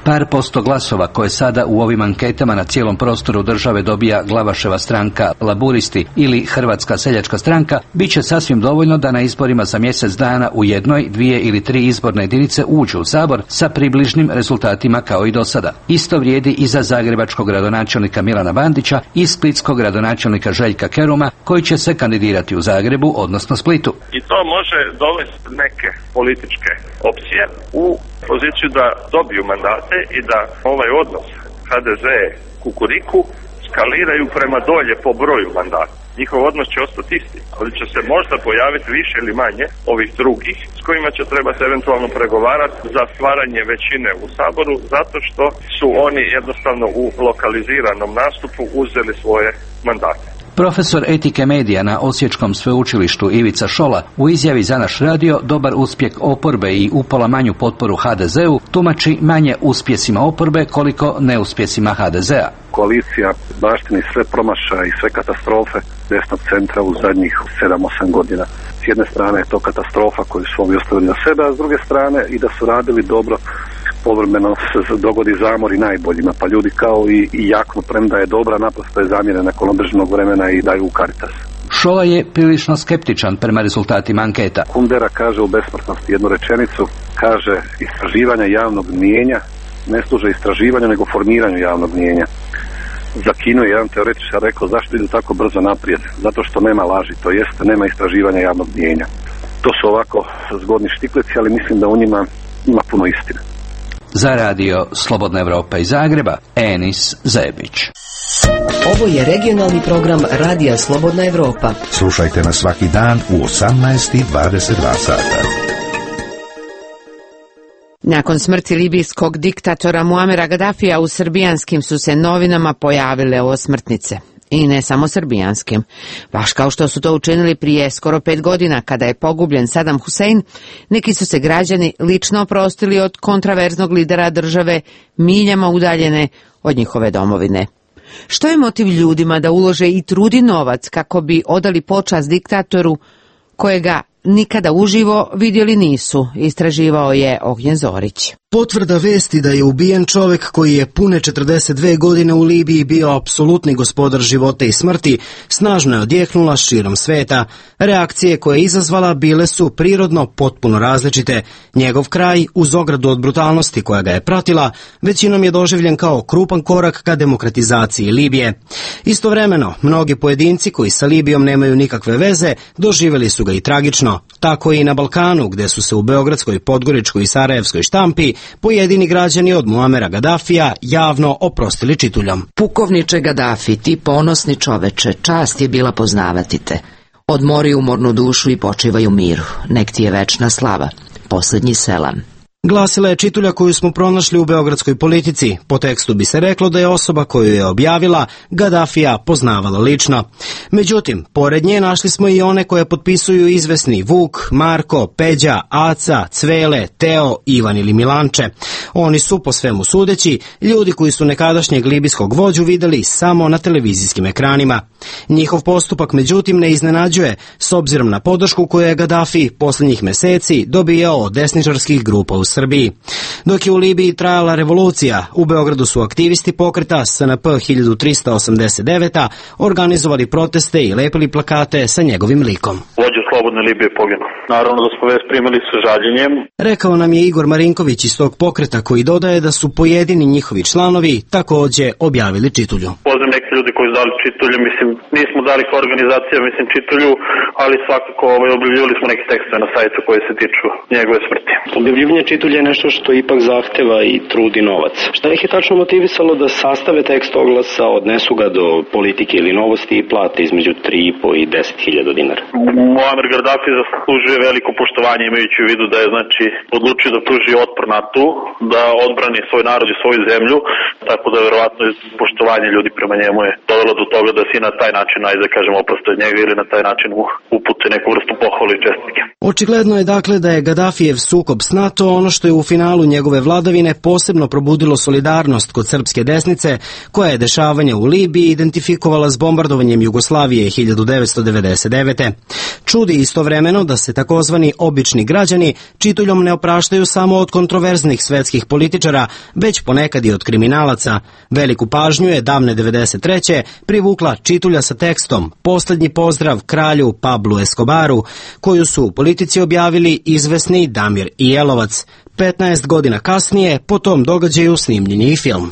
Par posto glasova koje sada u ovim anketama na cijelom prostoru države dobija Glavaševa stranka, Laburisti ili Hrvatska seljačka stranka bit će sasvim dovoljno da na izborima za mjesec dana u jednoj, dvije ili tri izborne jedinice uđu u Sabor sa približnim rezultatima kao i do sada. Isto vrijedi i za zagrebačkog gradonačelnika Milana Bandića i splitskog gradonačelnika Željka Keruma koji će se kandidirati u Zagrebu, odnosno Splitu. I to može dovesti neke političke opcije u poziciju da dobiju mandate i da ovaj odnos ha de ze Kukuriku skaliraju prema dolje po broju mandata. Njihov odnos će ostati isti, ali će se možda pojaviti više ili manje ovih drugih s kojima će trebati eventualno pregovarati za stvaranje većine u Saboru, zato što su oni jednostavno u lokaliziranom nastupu uzeli svoje mandate. Profesor etike medija na Osječkom sveučilištu Ivica Šola u izjavi za naš radio dobar uspjeh oporbe i upola manju potporu ha de zeu tumači manje uspjesima oporbe koliko neuspjesima ha de zea. Koalicija baštini sve promašaja i sve katastrofe desnog centra u zadnjih sedam osam godina. S jedne strane je to katastrofa koju su ovi ostavili na sebe, a s druge strane i da su radili dobro, povremeno se dogodi zamor i najboljima, pa ljudi kao i, i jaknu, premda je dobra, naprosto je zamjene nakon određenog vremena i daju u Caritas. Šola je prilično skeptičan prema rezultatima anketa. Kundera kaže u Besmrtnosti jednu rečenicu, kaže istraživanja javnog mnijenja ne služe istraživanju nego formiranju javnog mnijenja. Za Kinu je jedan teoretičar rekao zašto idu tako brzo naprijed, zato što nema laži, to jest nema istraživanja javnog mnijenja. To su ovako zgodni štiklici, ali mislim da u njima ima puno istine. Za radio Slobodna Evropa iz Zagreba, Enis Zebić. Ovo je regionalni program Radija Slobodna Evropa. Slušajte nas svaki dan u osamnaest i dvadeset dva sata. Nakon smrti libijskog diktatora Muamera Gadafija u srbijanskim su se novinama pojavile osmrtnice. I ne samo srbijanskim. Baš kao što su to učinili prije skoro pet godina kada je pogubljen Sadam Husein, neki su se građani lično oprostili od kontraverznog lidera države miljama udaljene od njihove domovine. Što je motiv ljudima da ulože i trud i novac kako bi odali počast diktatoru kojega nikada uživo vidjeli nisu, istraživao je Ognjen Zorić. Potvrda vesti da je ubijen čovjek koji je pune četrdeset dve godine u Libiji bio apsolutni gospodar života i smrti, snažno je odjeknula širom sveta. Reakcije koje je izazvala bile su prirodno potpuno različite. Njegov kraj, uz ogradu od brutalnosti koja ga je pratila, većinom je doživljen kao krupan korak ka demokratizaciji Libije. Istovremeno, mnogi pojedinci koji sa Libijom nemaju nikakve veze, doživjeli su ga i tragično. Tako i na Balkanu, gdje su se u Beogradskoj, Podgoričkoj i Sarajevskoj štampi pojedini građani od Muamera Gadafija javno oprostili čituljom. Pukovniče Gadafi, ti ponosni čoveče, čast je bila poznavati te. Odmori umornu dušu i počivaj u miru, nek ti je večna slava. Posljednji selam. Glasila je čitulja koju smo pronašli u beogradskoj politici. Po tekstu bi se reklo da je osoba koju je objavila Gadafija poznavala lično. Međutim, pored nje našli smo i one koje potpisuju izvesni Vuk, Marko, Peđa, Aca, Cvele, Teo, Ivan ili Milanče. Oni su, po svemu sudeći, ljudi koji su nekadašnjeg libijskog vođu videli samo na televizijskim ekranima. Njihov postupak, međutim, ne iznenađuje, s obzirom na podršku koju je Gadafi posljednjih meseci dobijao od desničarskih grupa u Srbiji. Dok je u Libiji trajala revolucija, u Beogradu su aktivisti pokreta S N P hiljadu trista osamdeset devet organizovali proteste i lepili plakate sa njegovim likom. Vođa Slobodne Libije poginuo. Naravno da smo vest primili sa žaljenjem. Rekao nam je Igor Marinković iz tog pokreta, koji dodaje da su pojedini njihovi članovi također objavili čitulju. Poznam neki ljudi koji su dali čitulju, mislim, nismo dali kao organizacija, mislim, čitulju, ali svakako ovaj, objavljivali smo neke tekstove na sajtu koje se tiču njegove smrti. Objavljivanje čitulja je nešto što ipak zahteva i trud i novac. Šta ih je tačno motivisalo da sastave tekst oglasa, odnesu ga do politike ili novosti i plate između tri i po i deset hiljada dinara? Muamer Gaddafi zaslužuje veliko poštovanje, imajući u vidu da je znači odlučio da pruži otpor NATO, da odbrani svoj narod i svoju zemlju, tako da verovatno poštovanje ljudi prema njemu je dovelo do toga da si na taj način, ajde da kažemo, oprosto od njega ili na taj način upute neku vrstu pohvale i čestitke. Očigledno je dakle da je Gaddafijev sukob s NATO ono što je u finalu njegove vladavine posebno probudilo solidarnost kod srpske desnice, koja je dešavanje u Libiji identifikovala s bombardovanjem Jugoslavije hiljadu devetsto devedeset devete. Čudi istovremeno da se takozvani obični građani Čituljom ne opraštaju samo od kontroverznih svetskih političara, već ponekad i od kriminalaca. Veliku pažnju je davne devedeset treće privukla Čitulja sa tekstom "Poslednji pozdrav kralju Pablu Escobaru", koju su u Politici objavili izvesni Damir i Jelovac. petnaest godina kasnije po tom događaju snimljen je i film.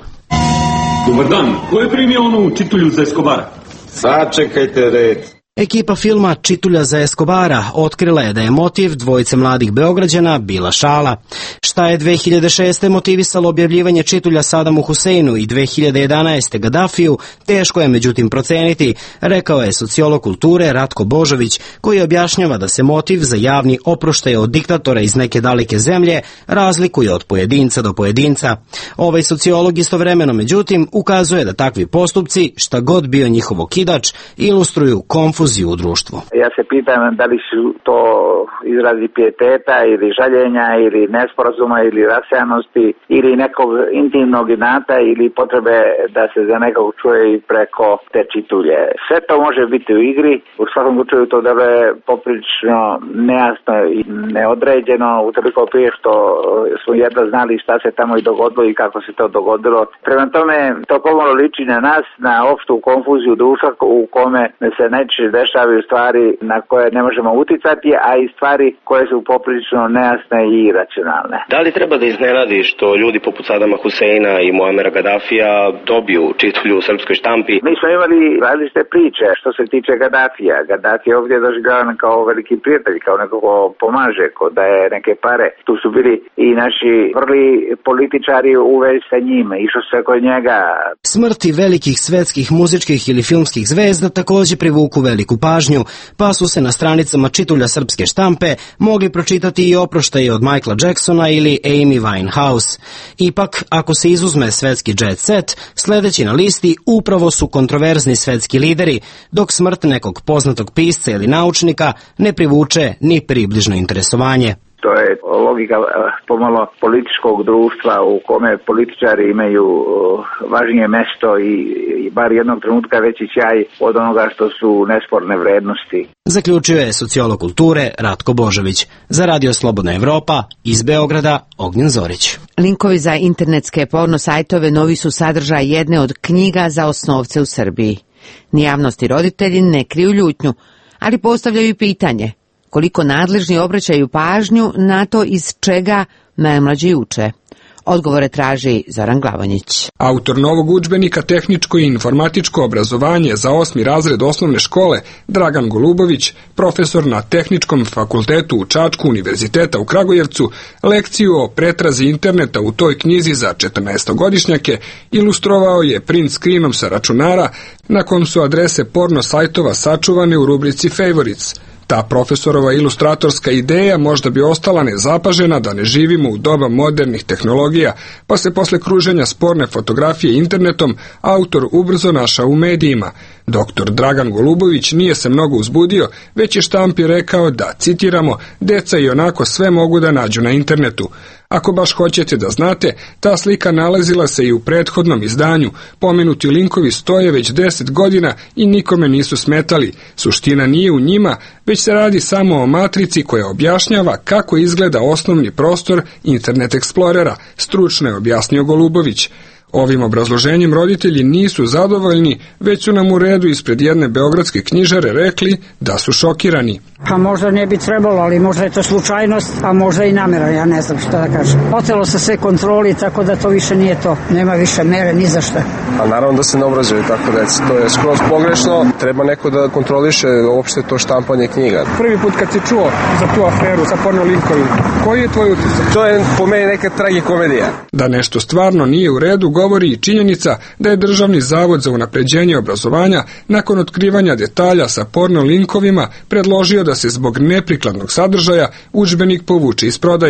Dobar dan, ko je primio onu Čitulju za Escobara? Sačekajte red. Ekipa filma Čitulja za Escobara otkrila je da je motiv dvojice mladih Beograđana bila šala. Šta je dve hiljade šeste. motivisalo objavljivanje Čitulja Sadamu Huseinu i dve hiljade jedanaeste. Gadafiju, teško je međutim proceniti, rekao je sociolog kulture Ratko Božović, koji objašnjava da se motiv za javni oproštaj od diktatora iz neke daleke zemlje razlikuje od pojedinca do pojedinca. Ovaj sociolog istovremeno međutim ukazuje da takvi postupci, šta god bio njihov okidač, ilustruju konfuziju u društvu. Ja se pitam da li su to izrazi pijeteta ili žaljenja ili nesporazuma ili rasejanosti ili nekog intimnog inata ili potrebe da se za nekog čuje i preko te čitulje. Sve to može biti u igri, u svakom slučaju to da je poprilično nejasno i neodređeno, utoliko prije što smo jedno znali šta se tamo i dogodilo i kako se to dogodilo. Prema tome, to pomalo liči na nas, na opštu konfuziju društva u kome se neće dešavaju stvari na koje ne možemo uticati, a i stvari koje su poprilično nejasne i iracionalne. Da li treba da iznenadi što ljudi poput Sadama Huseina i Muamera Gadafija dobiju Čitulju u srpskoj štampi? Mi smo imali različite priče što se tiče Gadafija. Gaddafi je ovdje doživljavan kao veliki prijatelj, kao neko ko pomaže, ko daje neke pare. Tu su bili i naši vrli političari u vezi sa njime, išlo se kod njega. Smrti velikih svetskih muzičkih ili filmskih zvezda također privuku veliku pažnju, pa su se na stranicama Čitulja srpske štampe mogli pročitati i oproštaje od Michaela Jacksona ili Amy Winehouse. Ipak, ako se izuzme svetski jet set, sledeći na listi upravo su kontroverzni svetski lideri, dok smrt nekog poznatog pisca ili naučnika ne privuče ni približno interesovanje. To je logika pomalo političkog društva u kome političari imaju važnije mesto i, i bar jednog trenutka veći sjaj od onoga što su nesporne vrednosti. Zaključio je sociolog kulture Ratko Božović. Za Radio Slobodna Evropa iz Beograda Ognjen Zorić. Linkovi za internetske porno sajtove novi su sadržaj jedne od knjiga za osnovce u Srbiji. Ni javnost i roditelji ne kriju ljutnju, ali postavljaju pitanje koliko nadležni obraćaju pažnju na to iz čega najmlađi uče. Odgovore traži Zoran Glavonjić. Autor novog udžbenika Tehničko i informatičko obrazovanje za osmi razred osnovne škole Dragan Golubović, profesor na Tehničkom fakultetu u Čačku Univerziteta u Kragujevcu, lekciju o pretrazi interneta u toj knjizi za četrnaestogodišnjake ilustrovao je print screenom sa računara na kom su adrese porno sajtova sačuvane u rubrici Favorites. Ta profesorova ilustratorska ideja možda bi ostala nezapažena da ne živimo u doba modernih tehnologija, pa se posle kruženja sporne fotografije internetom autor ubrzo našao u medijima. Doktor Dragan Golubović nije se mnogo uzbudio, već je štampi rekao da, citiramo, deca i onako sve mogu da nađu na internetu. Ako baš hoćete da znate, ta slika nalazila se i u prethodnom izdanju. Pomenuti linkovi stoje već deset godina i nikome nisu smetali. Suština nije u njima, već se radi samo o matrici koja objašnjava kako izgleda osnovni prostor Internet Explorera, stručno je objasnio Golubović. Ovim obrazloženjem roditelji nisu zadovoljni, već su nam u redu ispred jedne beogradske knjižare rekli da su šokirani. Pa možda ne bi trebalo, ali možda je to slučajnost, a možda i namjera, ja ne znam šta da kažem. Otelo se sve kontroli, tako da to više nije to. Nema više mere ni za šta. A naravno da se ne obrazuju tako deca. To je skroz pogrešno. Treba neko da kontroliše uopšte to štampanje knjiga. Prvi put kad si čuo za tu aferu sa porno linkovima, koji je tvoj utisak? To je po meni neka tragikomedija. Da nešto stvarno nije u redu govori i činjenica da je Državni zavod za unapređenje obrazovanja nakon otkrivanja detalja sa porno linkovima predložio da se zbog neprikladnog sadržaja udžbenik povuče iz prodaje.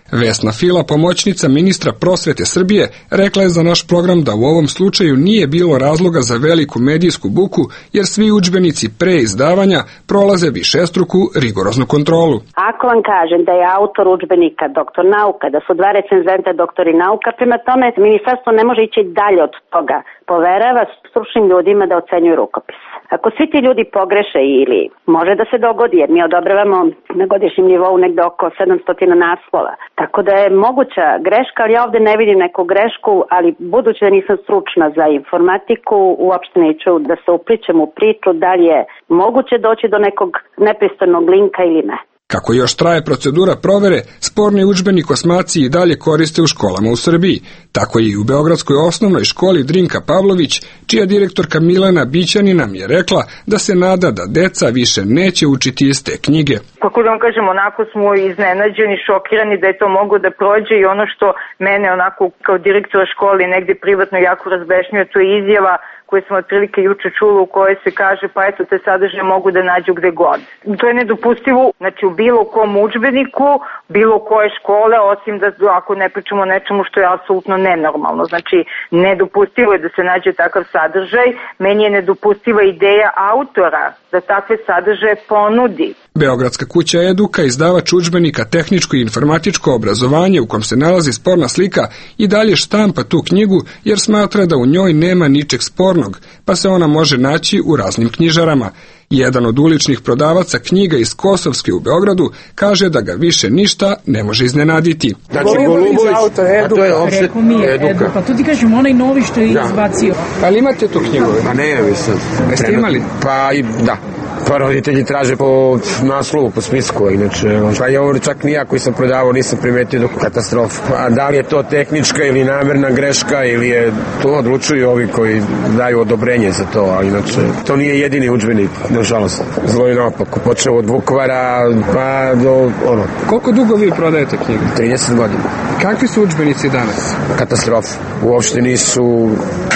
Vesna Fila, pomoćnica ministra prosvete Srbije, rekla je za naš program da u ovom slučaju nije bilo razloga za veliku medijsku buku, jer svi udžbenici pre izdavanja prolaze višestruku rigoroznu kontrolu. Ako vam kažem da je autor udžbenika doktor nauka, da su dva recenzenta doktori nauka, prema tome ministarstvo ne može ići dalje od toga. Poverava stručnim ljudima da ocenjuju rukopis. Ako svi ti ljudi pogreše ili može da se dogodi, jer mi odobravamo na godišnjem nivou negde oko sedamsto naslova, tako da je moguća greška, ali ja ovde ne vidim neku grešku, ali budući da nisam stručna za informatiku, uopšte neću da se upličem u priču da li je moguće doći do nekog nepristojnog linka ili ne. Kako još traje procedura provere, sporni udžbenik osmaci i dalje koriste u školama u Srbiji. Tako je i u Beogradskoj osnovnoj školi Drinka Pavlović, čija direktorka Milena Bićanin nam je rekla da se nada da deca više neće učiti iz te knjige. Kako da vam kažem, onako smo iznenađeni, šokirani da je to moglo da prođe i ono što mene onako kao direktora škole negde privatno jako razbešnjuje, to je izjava koje smo otprilike juče čuli u kojoj se kaže pa eto te sadržaje mogu da nađu gde god. To je nedopustivo, znači u bilo kom udžbeniku, bilo koje škole, osim da ako ne pričamo o nečemu što je apsolutno nenormalno. Znači nedopustivo je da se nađe takav sadržaj, meni je nedopustiva ideja autora da takve sadržaje ponudi. Beogradska kuća Eduka, izdavač udžbenika Tehničko i informatičko obrazovanje u kom se nalazi sporna slika, i dalje štampa tu knjigu jer smatra da u njoj nema ničeg spornog, pa se ona može naći u raznim knjižarama. Jedan od uličnih prodavaca knjiga iz Kosovske u Beogradu kaže da ga više ništa ne može iznenaditi. Znači, Golubović, a to je opšte Eduka. Pa tu ti kažem, onaj novi što je izbacio. Ali imate tu knjigu? Pa ne, ja mislim. Jeste imali? Pa i da. Pa roditelji traže po naslovu, po spisku, inače. Pa je ovo čak nija koji sam prodavao, nisam primetio do katastrofa. A da li je to tehnička ili namerna greška ili je to odlučuju ovi koji daju odobrenje za to, a inače to nije jedini udžbenik, nažalost. Zlo i naopako, počeo od bukvara pa do ono. Koliko dugo vi prodajete knjige? trideset godina. Kakvi su udžbenici danas? Katastrofa. Uopšte nisu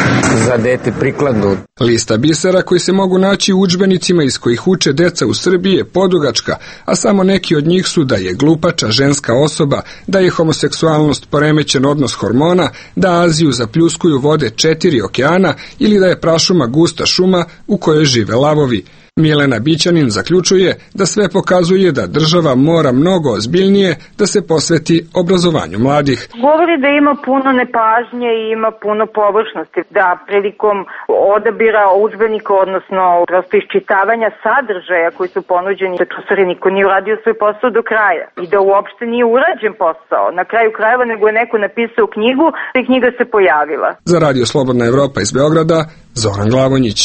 za dete prikladno. Lista bisera koji se mogu naći u udžbenicima iz kojih uče deca u Srbiji je podugačka, a samo neki od njih su da je glupača ženska osoba, da je homoseksualnost poremećen odnos hormona, da Aziju zapljuskuju vode četiri okeana ili da je prašuma gusta šuma u kojoj žive lavovi. Milena Bićanin zaključuje da sve pokazuje da država mora mnogo ozbiljnije da se posveti obrazovanju mladih. Govori da ima puno nepažnje i ima puno površnosti, da prilikom odabira udžbenika, odnosno prosto iščitavanja sadržaja koji su ponuđeni, da tu stvari niko nije uradio svoj posao do kraja i da uopšte nije urađen posao. Na kraju krajeva nego je neko napisao knjigu i knjiga se pojavila. Za Radio Slobodna Evropa iz Beograda, Zoran Glavonjić.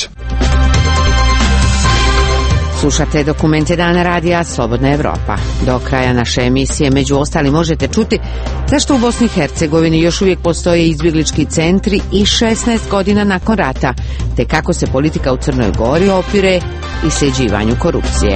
Slušate dokumente Dana radija Slobodna Evropa. Do kraja naše emisije među ostalim možete čuti zašto u Bosni i Hercegovini još uvijek postoje izbjeglički centri i šesnaest godina nakon rata, te kako se politika u Crnoj Gori opire isljeđivanju korupcije.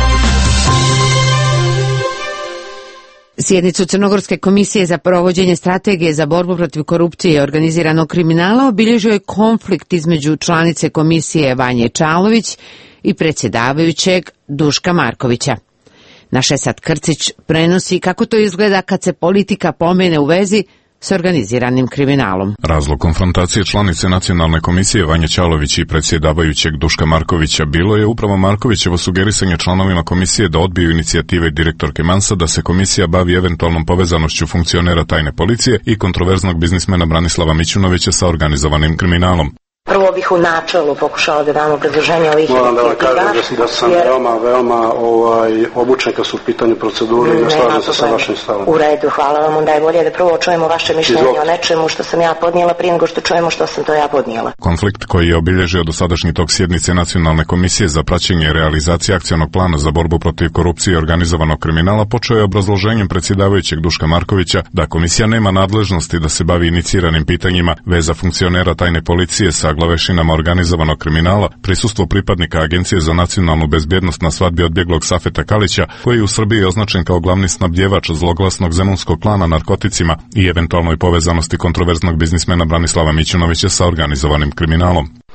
Sjednicu Crnogorske komisije za provođenje strategije za borbu protiv korupcije i organiziranog kriminala obilježio je konflikt između članice komisije Vanje Čalović i predsjedavajućeg Duška Markovića. Naš Esad Krcić prenosi kako to izgleda kad se politika pomene u vezi s organiziranim kriminalom. Razlog konfrontacije članice Nacionalne komisije Vanje Čalović i predsjedavajućeg Duška Markovića bilo je upravo Markovićevo sugerisanje članovima komisije da odbiju inicijative direktorke Mansa da se komisija bavi eventualnom povezanošću funkcionera tajne policije i kontroverznog biznismena Branislava Mićunovića sa organizovanim kriminalom. Prvo bih u načelu pokušala da dam obrazloženje ovih inicijativa. Moram da vam kažem da sam jer... veoma, veoma ovaj, obučen kad su u pitanju procedure i ne slažem se sa vašim stavom. U redu, hvala vam, onda je bolje da prvo čujemo vaše mišljenje Izvok. o nečemu što sam ja podnijela prije nego što čujemo što sam to ja podnijela. Konflikt koji je obilježio dosadašnji tok sjednice Nacionalne komisije za praćenje i realizacije akcionog plana za borbu protiv korupcije i organizovanog kriminala počeo je obrazloženjem predsjedavajućeg Duška Markovića da komisija nema nadležnosti da se bavi iniciranim pitanjima veza funkcionera tajne policije sa glavešinama organizovanog kriminala, prisustvo pripadnika Agencije za nacionalnu bezbjednost na svadbi odbjeglog Safeta Kalića, koji je u Srbiji označen kao glavni snabdjevač zloglasnog zemunskog klana narkoticima i eventualnoj povezanosti kontroverznog biznismena Branislava Mićunovića sa organizovanim kriminalom.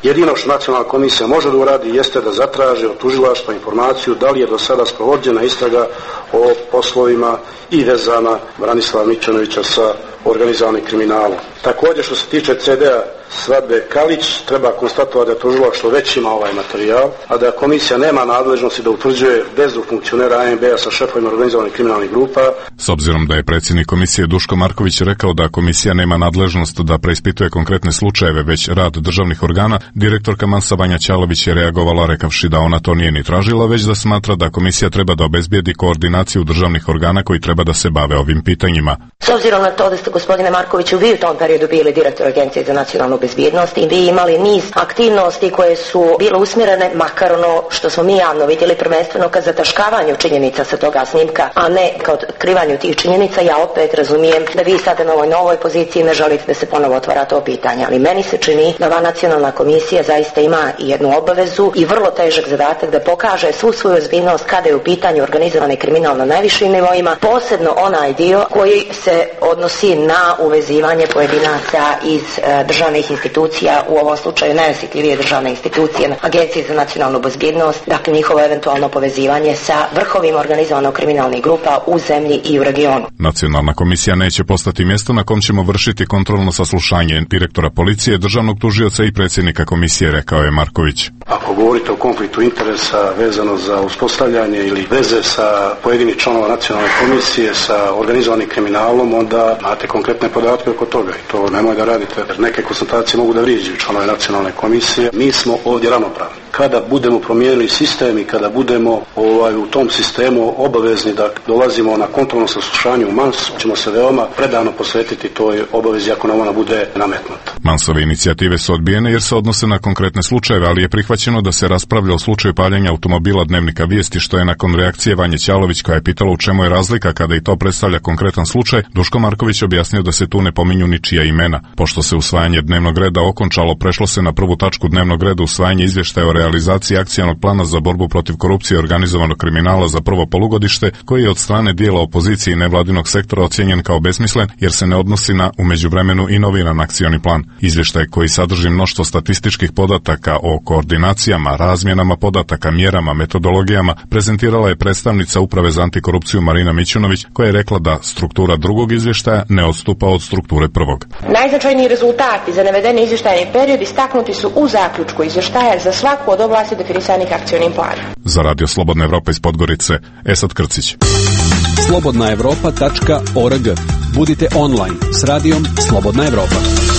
Jedino što nacionalna komisija može da uradi jeste da zatraži od tužilaštva informaciju da li je do sada sprovođena istraga o poslovima i vezama Branislava Mićunovića sa organizovanim kriminalom. Također što se tiče ce de a Svadbe Kalić, treba konstatovati da tužilaštvo već ima ovaj materijal, a da komisija nema nadležnosti da utvrđuje vezu funkcionera a en be a sa šefovima organizovanih kriminalnih grupa. S obzirom da je predsjednik komisije Duško Marković rekao da komisija nema nadležnost da preispituje konkretne slučajeve, već rad državnih organa, direktorka Mansa Vanja Ćalović je reagovala rekavši da ona to nije ni tražila, već da smatra da komisija treba da obezbijedi koordinaciju državnih organa koji treba da se bave ovim pitanjima. S obzirom na to da ste, gospodine Markoviću, vi u tom periodu bili direktor Agencije za nacionalnu bezbjednost i vi imali niz aktivnosti koje su bile usmjerene, makar ono što smo mi javno vidjeli, prvenstveno ka zataškavanju činjenica sa toga snimka, a ne ka otkrivanju tih činjenica. Ja opet razumijem da vi sada na ovoj novoj poziciji ne želite da se ponovo otvara to pitanje, ali meni se čini da ova nacionalna komisija zaista ima jednu obavezu i vrlo težak zadatak da pokaže svu svoju ozbiljnost kada je u pitanju organizovani kriminal na najvišim nivoima, posebno onaj dio koji se odnosi na uvezivanje pojedinaca iz e, državnih institucija, u ovom slučaju najosjetljivije državne institucije, Agencije za nacionalnu bezbjednost, dakle njihovo eventualno povezivanje sa vrhovima organizovanog kriminalnih grupa u zemlji i u regionu. Nacionalna komisija neće postati mjesto na kom ćemo vršiti kontrolno saslušanje direktora policije, državnog tužioca i predsjednika komisije, rekao je Marković. Ako govorite o konfliktu interesa vezano za uspostavljanje ili veze sa pojedinih članova nacionalne komisije sa organizovanim kriminalom, onda imate konkretne podatke oko toga i to nemoj da radite, jer neke konstatacije mogu da vrijeđaju članove nacionalne komisije. Mi smo ovdje ravnopravni. Kada budemo promijenili sistem i kada budemo ovaj, u tom sistemu obavezni da dolazimo na kontrolno saslušanje u Mansu, ćemo se veoma predano posvetiti toj obavezi ako nam ona bude nametnuta. Mansove inicijative su odbijene jer se odnose na konkretne slučajeve, ali je prihvaćeno da se raspravlja o slučaju paljenja automobila Dnevnika Vijesti, što je nakon reakcije Vanje Ćalović, koja je pitala u čemu je razlika kada i to predstavlja konkretan slučaj, Duško Marković objasnio da se tu ne pominju ničija imena. Pošto se usvajanje dnevnog reda okončalo, prešlo se na prvu tačku dnevnog reda usvajanje izvještaja o realizaciji akcionog plana za borbu protiv korupcije i organizovanog kriminala za prvo polugodište, koji je od strane dijela opozicije i nevladinog sektora ocijenjen kao besmislen jer se ne odnosi na u međuvremenu i noviran akcioni plan. Izvještaj koji sadrži mnoštvo statističkih podataka o koordinacijama, razmjenama podataka, mjerama, metodologijama, prezentirala je predstavnica Uprave za antikorupciju Marina Mićunović, koja je rekla da struktura drugog izvještaja ne odstupa od strukture prvog. Najznačajniji rezultati za navedeni izvještajni period istaknuti su u zaključku izvještaja za svaku od oblasti definisanih akcionim planom. Za Radio Slobodna Evropa iz Podgorice, Esad Krcić. slobodna evropa tačka org. Budite online s radijom Slobodna Evropa.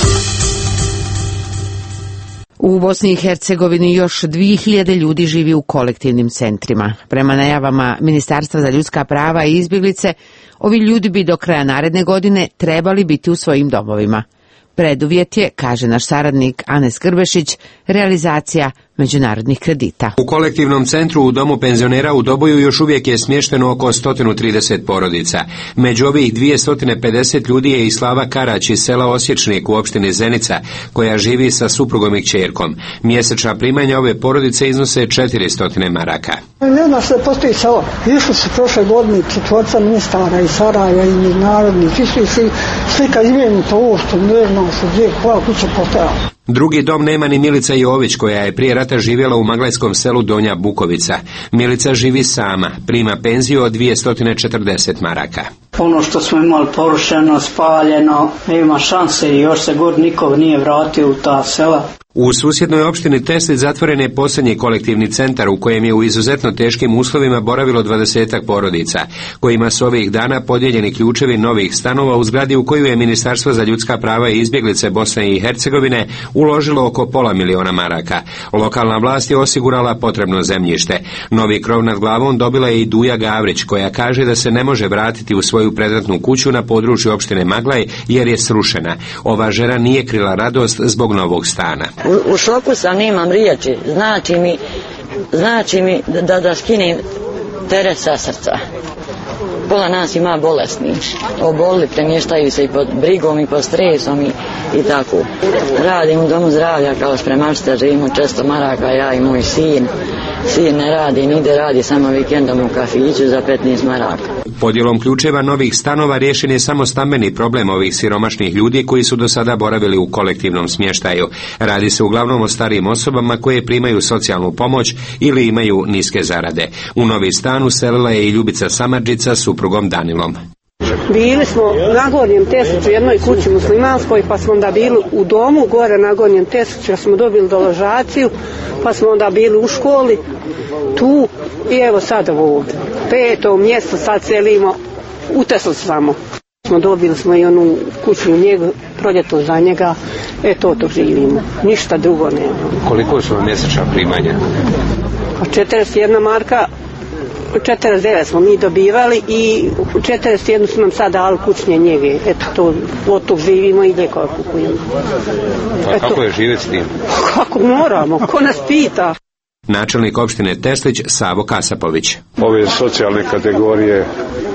U Bosni i Hercegovini još dvije hiljade ljudi živi u kolektivnim centrima. Prema najavama Ministarstva za ljudska prava i izbjeglice, ovi ljudi bi do kraja naredne godine trebali biti u svojim domovima. Preduvjet je, kaže naš saradnik Anes Grbešić, realizacija međunarodnih kredita. U kolektivnom centru u domu penzionera u Doboju još uvijek je smješteno oko sto trideset porodica. Među ovih dvjesto pedeset ljudi je i Slava Karać iz sela Osječnik u opštini Zenica, koja živi sa suprugom i kćerkom. Mjesečna primanja ove porodice iznose četiristo maraka. Ne zna se postoji selo. Išli su prošle godine četvorca ministara iz Sarajeva i međunarodnih. Išli su slika izmijenita ovo što ne zna se gdje koja kuća postojala. Drugi dom nema ni Milica Jović, koja je prije rata živjela u maglajskom selu Donja Bukovica. Milica živi sama, prima penziju od dvjesto četrdeset maraka. Ono što smo imali porušeno, spaljeno, nema šanse i još se god nikog nije vratio u ta sela. U susjednoj opštini Teslić zatvoren je posljednji kolektivni centar u kojem je u izuzetno teškim uslovima boravilo dvadesetak porodica, kojima su ovih dana podijeljeni ključevi novih stanova u zgradi u koju je Ministarstvo za ljudska prava i izbjeglice Bosne i Hercegovine uložilo oko pola miliona maraka. Lokalna vlast je osigurala potrebno zemljište. Novi krov nad glavom dobila je i Duja Gavrić, koja kaže da se ne može vratiti u svoju predratnu kuću na području opštine Maglaj jer je srušena. Ova žena nije krila radost zbog novog stana. U, u šoku sam, nemam riječi. Znači mi, znači mi da, da skinem teret sa srca. Pola nas ima bolesni, obolili, premještaju se i pod brigom i pod stresom i, i tako. Radim u domu zdravlja kao spremačica, živimo često maraka, ja i moj sin. Sin ne radi, nigde radi, samo vikendom u kafiću za petnaest maraka. Podjelom ključeva novih stanova riješen je samo stambeni problem ovih siromašnih ljudi koji su do sada boravili u kolektivnom smještaju. Radi se uglavnom o starijim osobama koje primaju socijalnu pomoć ili imaju niske zarade. U novi stan uselila je i Ljubica Samardžića s suprugom Danilom. Bili smo na Gornjem Tesliću, jednoj kući muslimanskoj, pa smo onda bili u domu gore na Gornjem Tesliću, jer smo dobili deložaciju, pa smo onda bili u školi tu i evo sad ovdje. Peto mjesto sad selimo u Teslić samo. Smo dobili smo i onu kućnu njegu, proljeto za njega, eto to živimo. Ništa drugo nema. Koliko su vam mjesečna primanja? četrdeset jedna marka. četrdeset devet smo mi dobivali i četrdeset jedan su nam sad dali kućnje njege. Eto to, od tog živimo i lijekova kupujemo. A kako je živjeti s tim? Kako moramo, ko nas pita? Načelnik opštine Teslić Savo Kasapović. Ove socijalne kategorije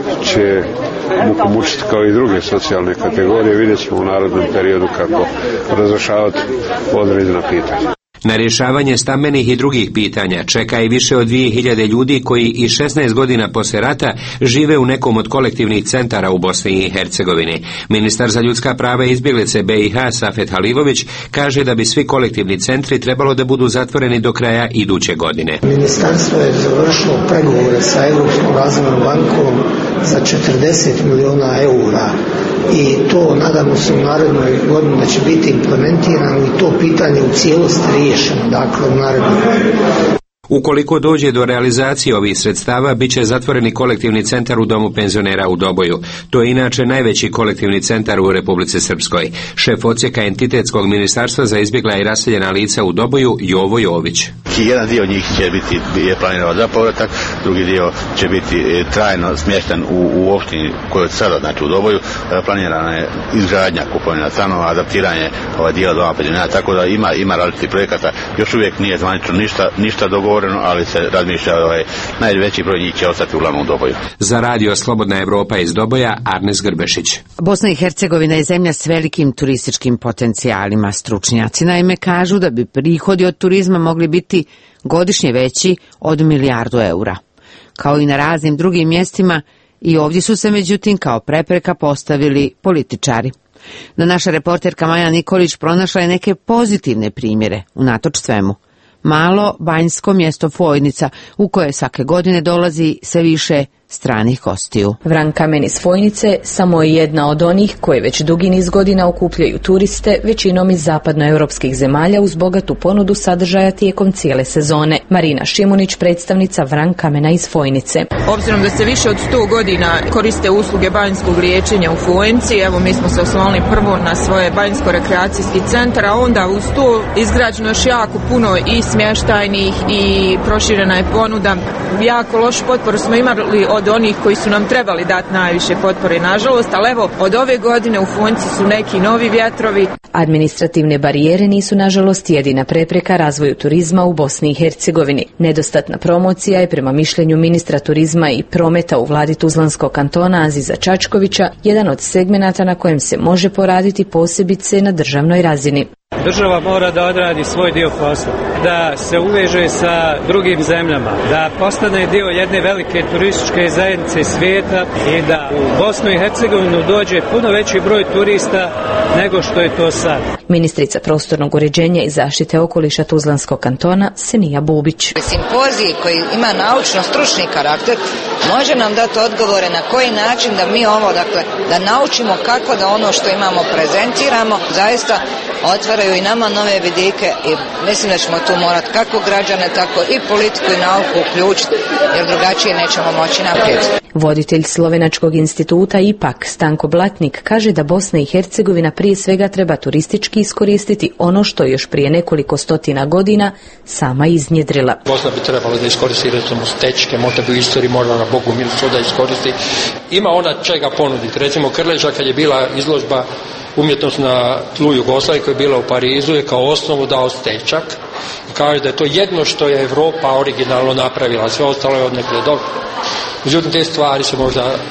će muku mučiti kao i druge socijalne kategorije. Vidjet ćemo u narodnom periodu kako razrešavati određena pitanja. Na rješavanje stambenih i drugih pitanja čeka i više od dvije hiljade ljudi koji i šesnaest godina poslije rata žive u nekom od kolektivnih centara u Bosni i Hercegovini. Ministar za ljudska prava i izbjeglice B i H Safet Halilović kaže da bi svi kolektivni centri trebalo da budu zatvoreni do kraja iduće godine. Ministarstvo je završilo pregovore sa Europskom razvojnom bankom za četrdeset milijuna eura i to nadamo se u narednoj godini da će biti implementirano i to pitanje u cijelosti riješeno, dakle u narednoj godini. Ukoliko dođe do realizacije ovih sredstava, bit će zatvoreni kolektivni centar u domu penzionera u Doboju. To je inače najveći kolektivni centar u Republici Srpskoj. Šef odsjeka entitetskog ministarstva za izbjegla i raseljena lica u Doboju, Jovo Jović. Jedan dio njih će biti je planiran za povratak, drugi dio će biti trajno smješten u, u opštini koja je sada, znači u Doboju. Planirana je izgradnja kupovina stanova, adaptiranje ovaj dijela doma penzionera, tako da ima ima različitih projekata. Još uvijek nije zvanično ništa ništa dogovoreno, ali se razmišlja ovaj najveći broj njih će ostati uglavnom u Doboju. Za radio Slobodna Evropa iz Doboja, Arnes Grbešić. Bosna i Hercegovina je zemlja s velikim turističkim potencijalima. Stručnjaci naime kažu da bi prihodi od turizma mogli biti godišnje veći od milijardu eura. Kao i na raznim drugim mjestima, i ovdje su se međutim kao prepreka postavili političari. No naša reporterka Maja Nikolić pronašla je neke pozitivne primjere unatoč svemu. Malo banjsko mjesto Fojnica u koje svake godine dolazi sve više stranih gostiju. Vran kamen iz Fojnice samo je jedna od onih koje već dugi niz godina okupljaju turiste, većinom iz zapadnoevropskih zemalja uz bogatu ponudu sadržaja tijekom cijele sezone. Marina Šimunić, predstavnica Vran kamena iz Fojnice. Obzirom da se više od sto godina koriste usluge banjskog liječenja u Fojnici, evo mi smo se oslonili prvo na svoje banjsko-rekreacijski centar, a onda uz to izgrađeno još jako puno i smještajnih i proširena je ponuda. Jako lošu potporu smo imali od onih koji su nam trebali dati najviše potpore, nažalost, ali evo, od ove godine u Fojnici su neki novi vjetrovi. Administrativne barijere nisu, nažalost, jedina prepreka razvoju turizma u Bosni i Hercegovini. Nedostatna promocija je, prema mišljenju ministra turizma i prometa u vladi Tuzlanskog kantona Aziza Čačkovića, jedan od segmenata na kojem se može poraditi posebice na državnoj razini. Država mora da odradi svoj dio posla, da se uveže sa drugim zemljama, da postane dio jedne velike turističke zajednice svijeta i da u Bosnu i Hercegovinu dođe puno veći broj turista nego što je to sad. Ministrica prostornog uređenja i zaštite okoliša Tuzlanskog kantona Senija Bubić. Simpozij koji ima naučno-stručni karakter može nam dati odgovore na koji način da mi ovo, dakle, da naučimo kako da ono što imamo prezentiramo, zaista otvaraju i nama nove vidike i mislim da ćemo tu morati kako građane, tako i politiku i nauku uključiti, jer drugačije nećemo moći naprijed. Voditelj Slovenačkog instituta I P A K Stanko Blatnik kaže da Bosna i Hercegovina prije svega treba turistički iskoristiti ono što još prije nekoliko stotina godina sama iznjedrila. Bosna bi trebala da iskoristi recimo stečke, možda bi u istoriji morala na Bogu Milcu da iskoristi. Ima ona čega ponuditi. Recimo Krleža kad je bila izložba umjetnost na tlu Jugoslavije koja je bila u Parizu je kao osnovu dao stečak i kaže da je to jedno što je Europa originalno napravila, sve ostalo je odnekle dobro. Međutim, te stvari se možda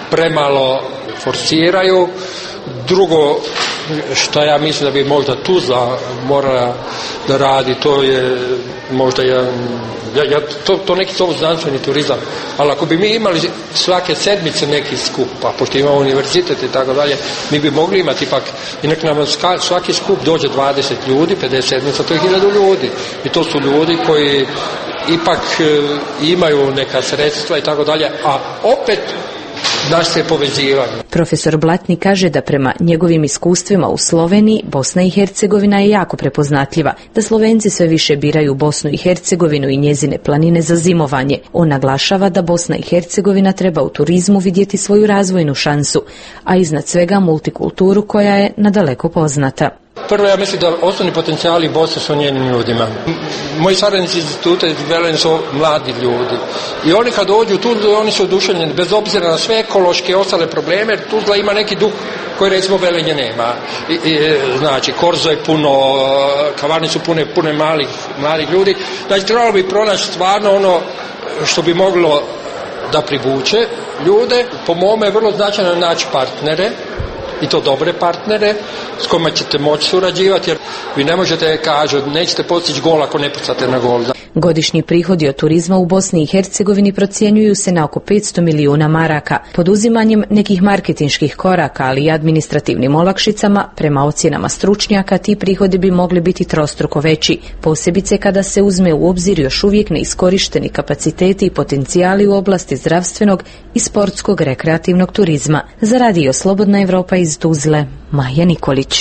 premalo forsiraju. Drugo, što ja mislim da bi možda Tuzla morala da radi, to je možda jedan, ja, ja, to, to neki zovu znanstveni turizam, ali ako bi mi imali svake sedmice neki skup, pa pošto imamo univerzitet i tako dalje, mi bi mogli imati ipak, i nek nam svaki skup dođe dvadeset ljudi, pedeset sedmica, to je hiljadu ljudi, i to su ljudi koji ipak e, imaju neka sredstva i tako dalje, a opet naše povezivanje. Profesor Blatni kaže da prema njegovim iskustvima u Sloveniji Bosna i Hercegovina je jako prepoznatljiva, da Slovenci sve više biraju Bosnu i Hercegovinu i njezine planine za zimovanje. On naglašava da Bosna i Hercegovina treba u turizmu vidjeti svoju razvojnu šansu, a iznad svega multikulturu koja je nadaleko poznata. Prvo, ja mislim da osnovni potencijali Bosne su njenim ljudima. Moji saradnici iz instituta Veleni su mladi ljudi. I oni kad dođu u Tuzlu, oni su oduševljeni, bez obzira na sve ekološke i ostale probleme, jer Tuzla ima neki duh koji recimo Velenje nema. I, i, znači, Korzo je puno, kavane su pune, pune malih, malih ljudi. Znači, trebalo bi pronaći stvarno ono što bi moglo da privuče ljude. Po mome je vrlo značajno naći partnere, i to dobre partnere s kojima ćete moći surađivati, jer vi ne možete, kažu, nećete postići gol ako ne pucate na gol. Godišnji prihodi od turizma u Bosni i Hercegovini procjenjuju se na oko petsto milijuna maraka. Poduzimanjem nekih marketinških koraka, ali i administrativnim olakšicama, prema ocjenama stručnjaka, ti prihodi bi mogli biti trostruko veći, posebice kada se uzme u obzir još uvijek neiskorišteni kapaciteti i potencijali u oblasti zdravstvenog i sportskog rekreativnog turizma. Za Radio Slobodna Evropa iz Tuzle, Maja Nikolić.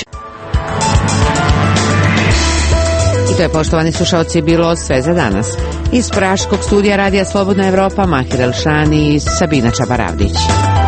I to je, poštovani slušalci, bilo sve za danas. Iz Praškog studija Radija Slobodna Evropa, Mahir Elšani i Sabina Čabaravdić.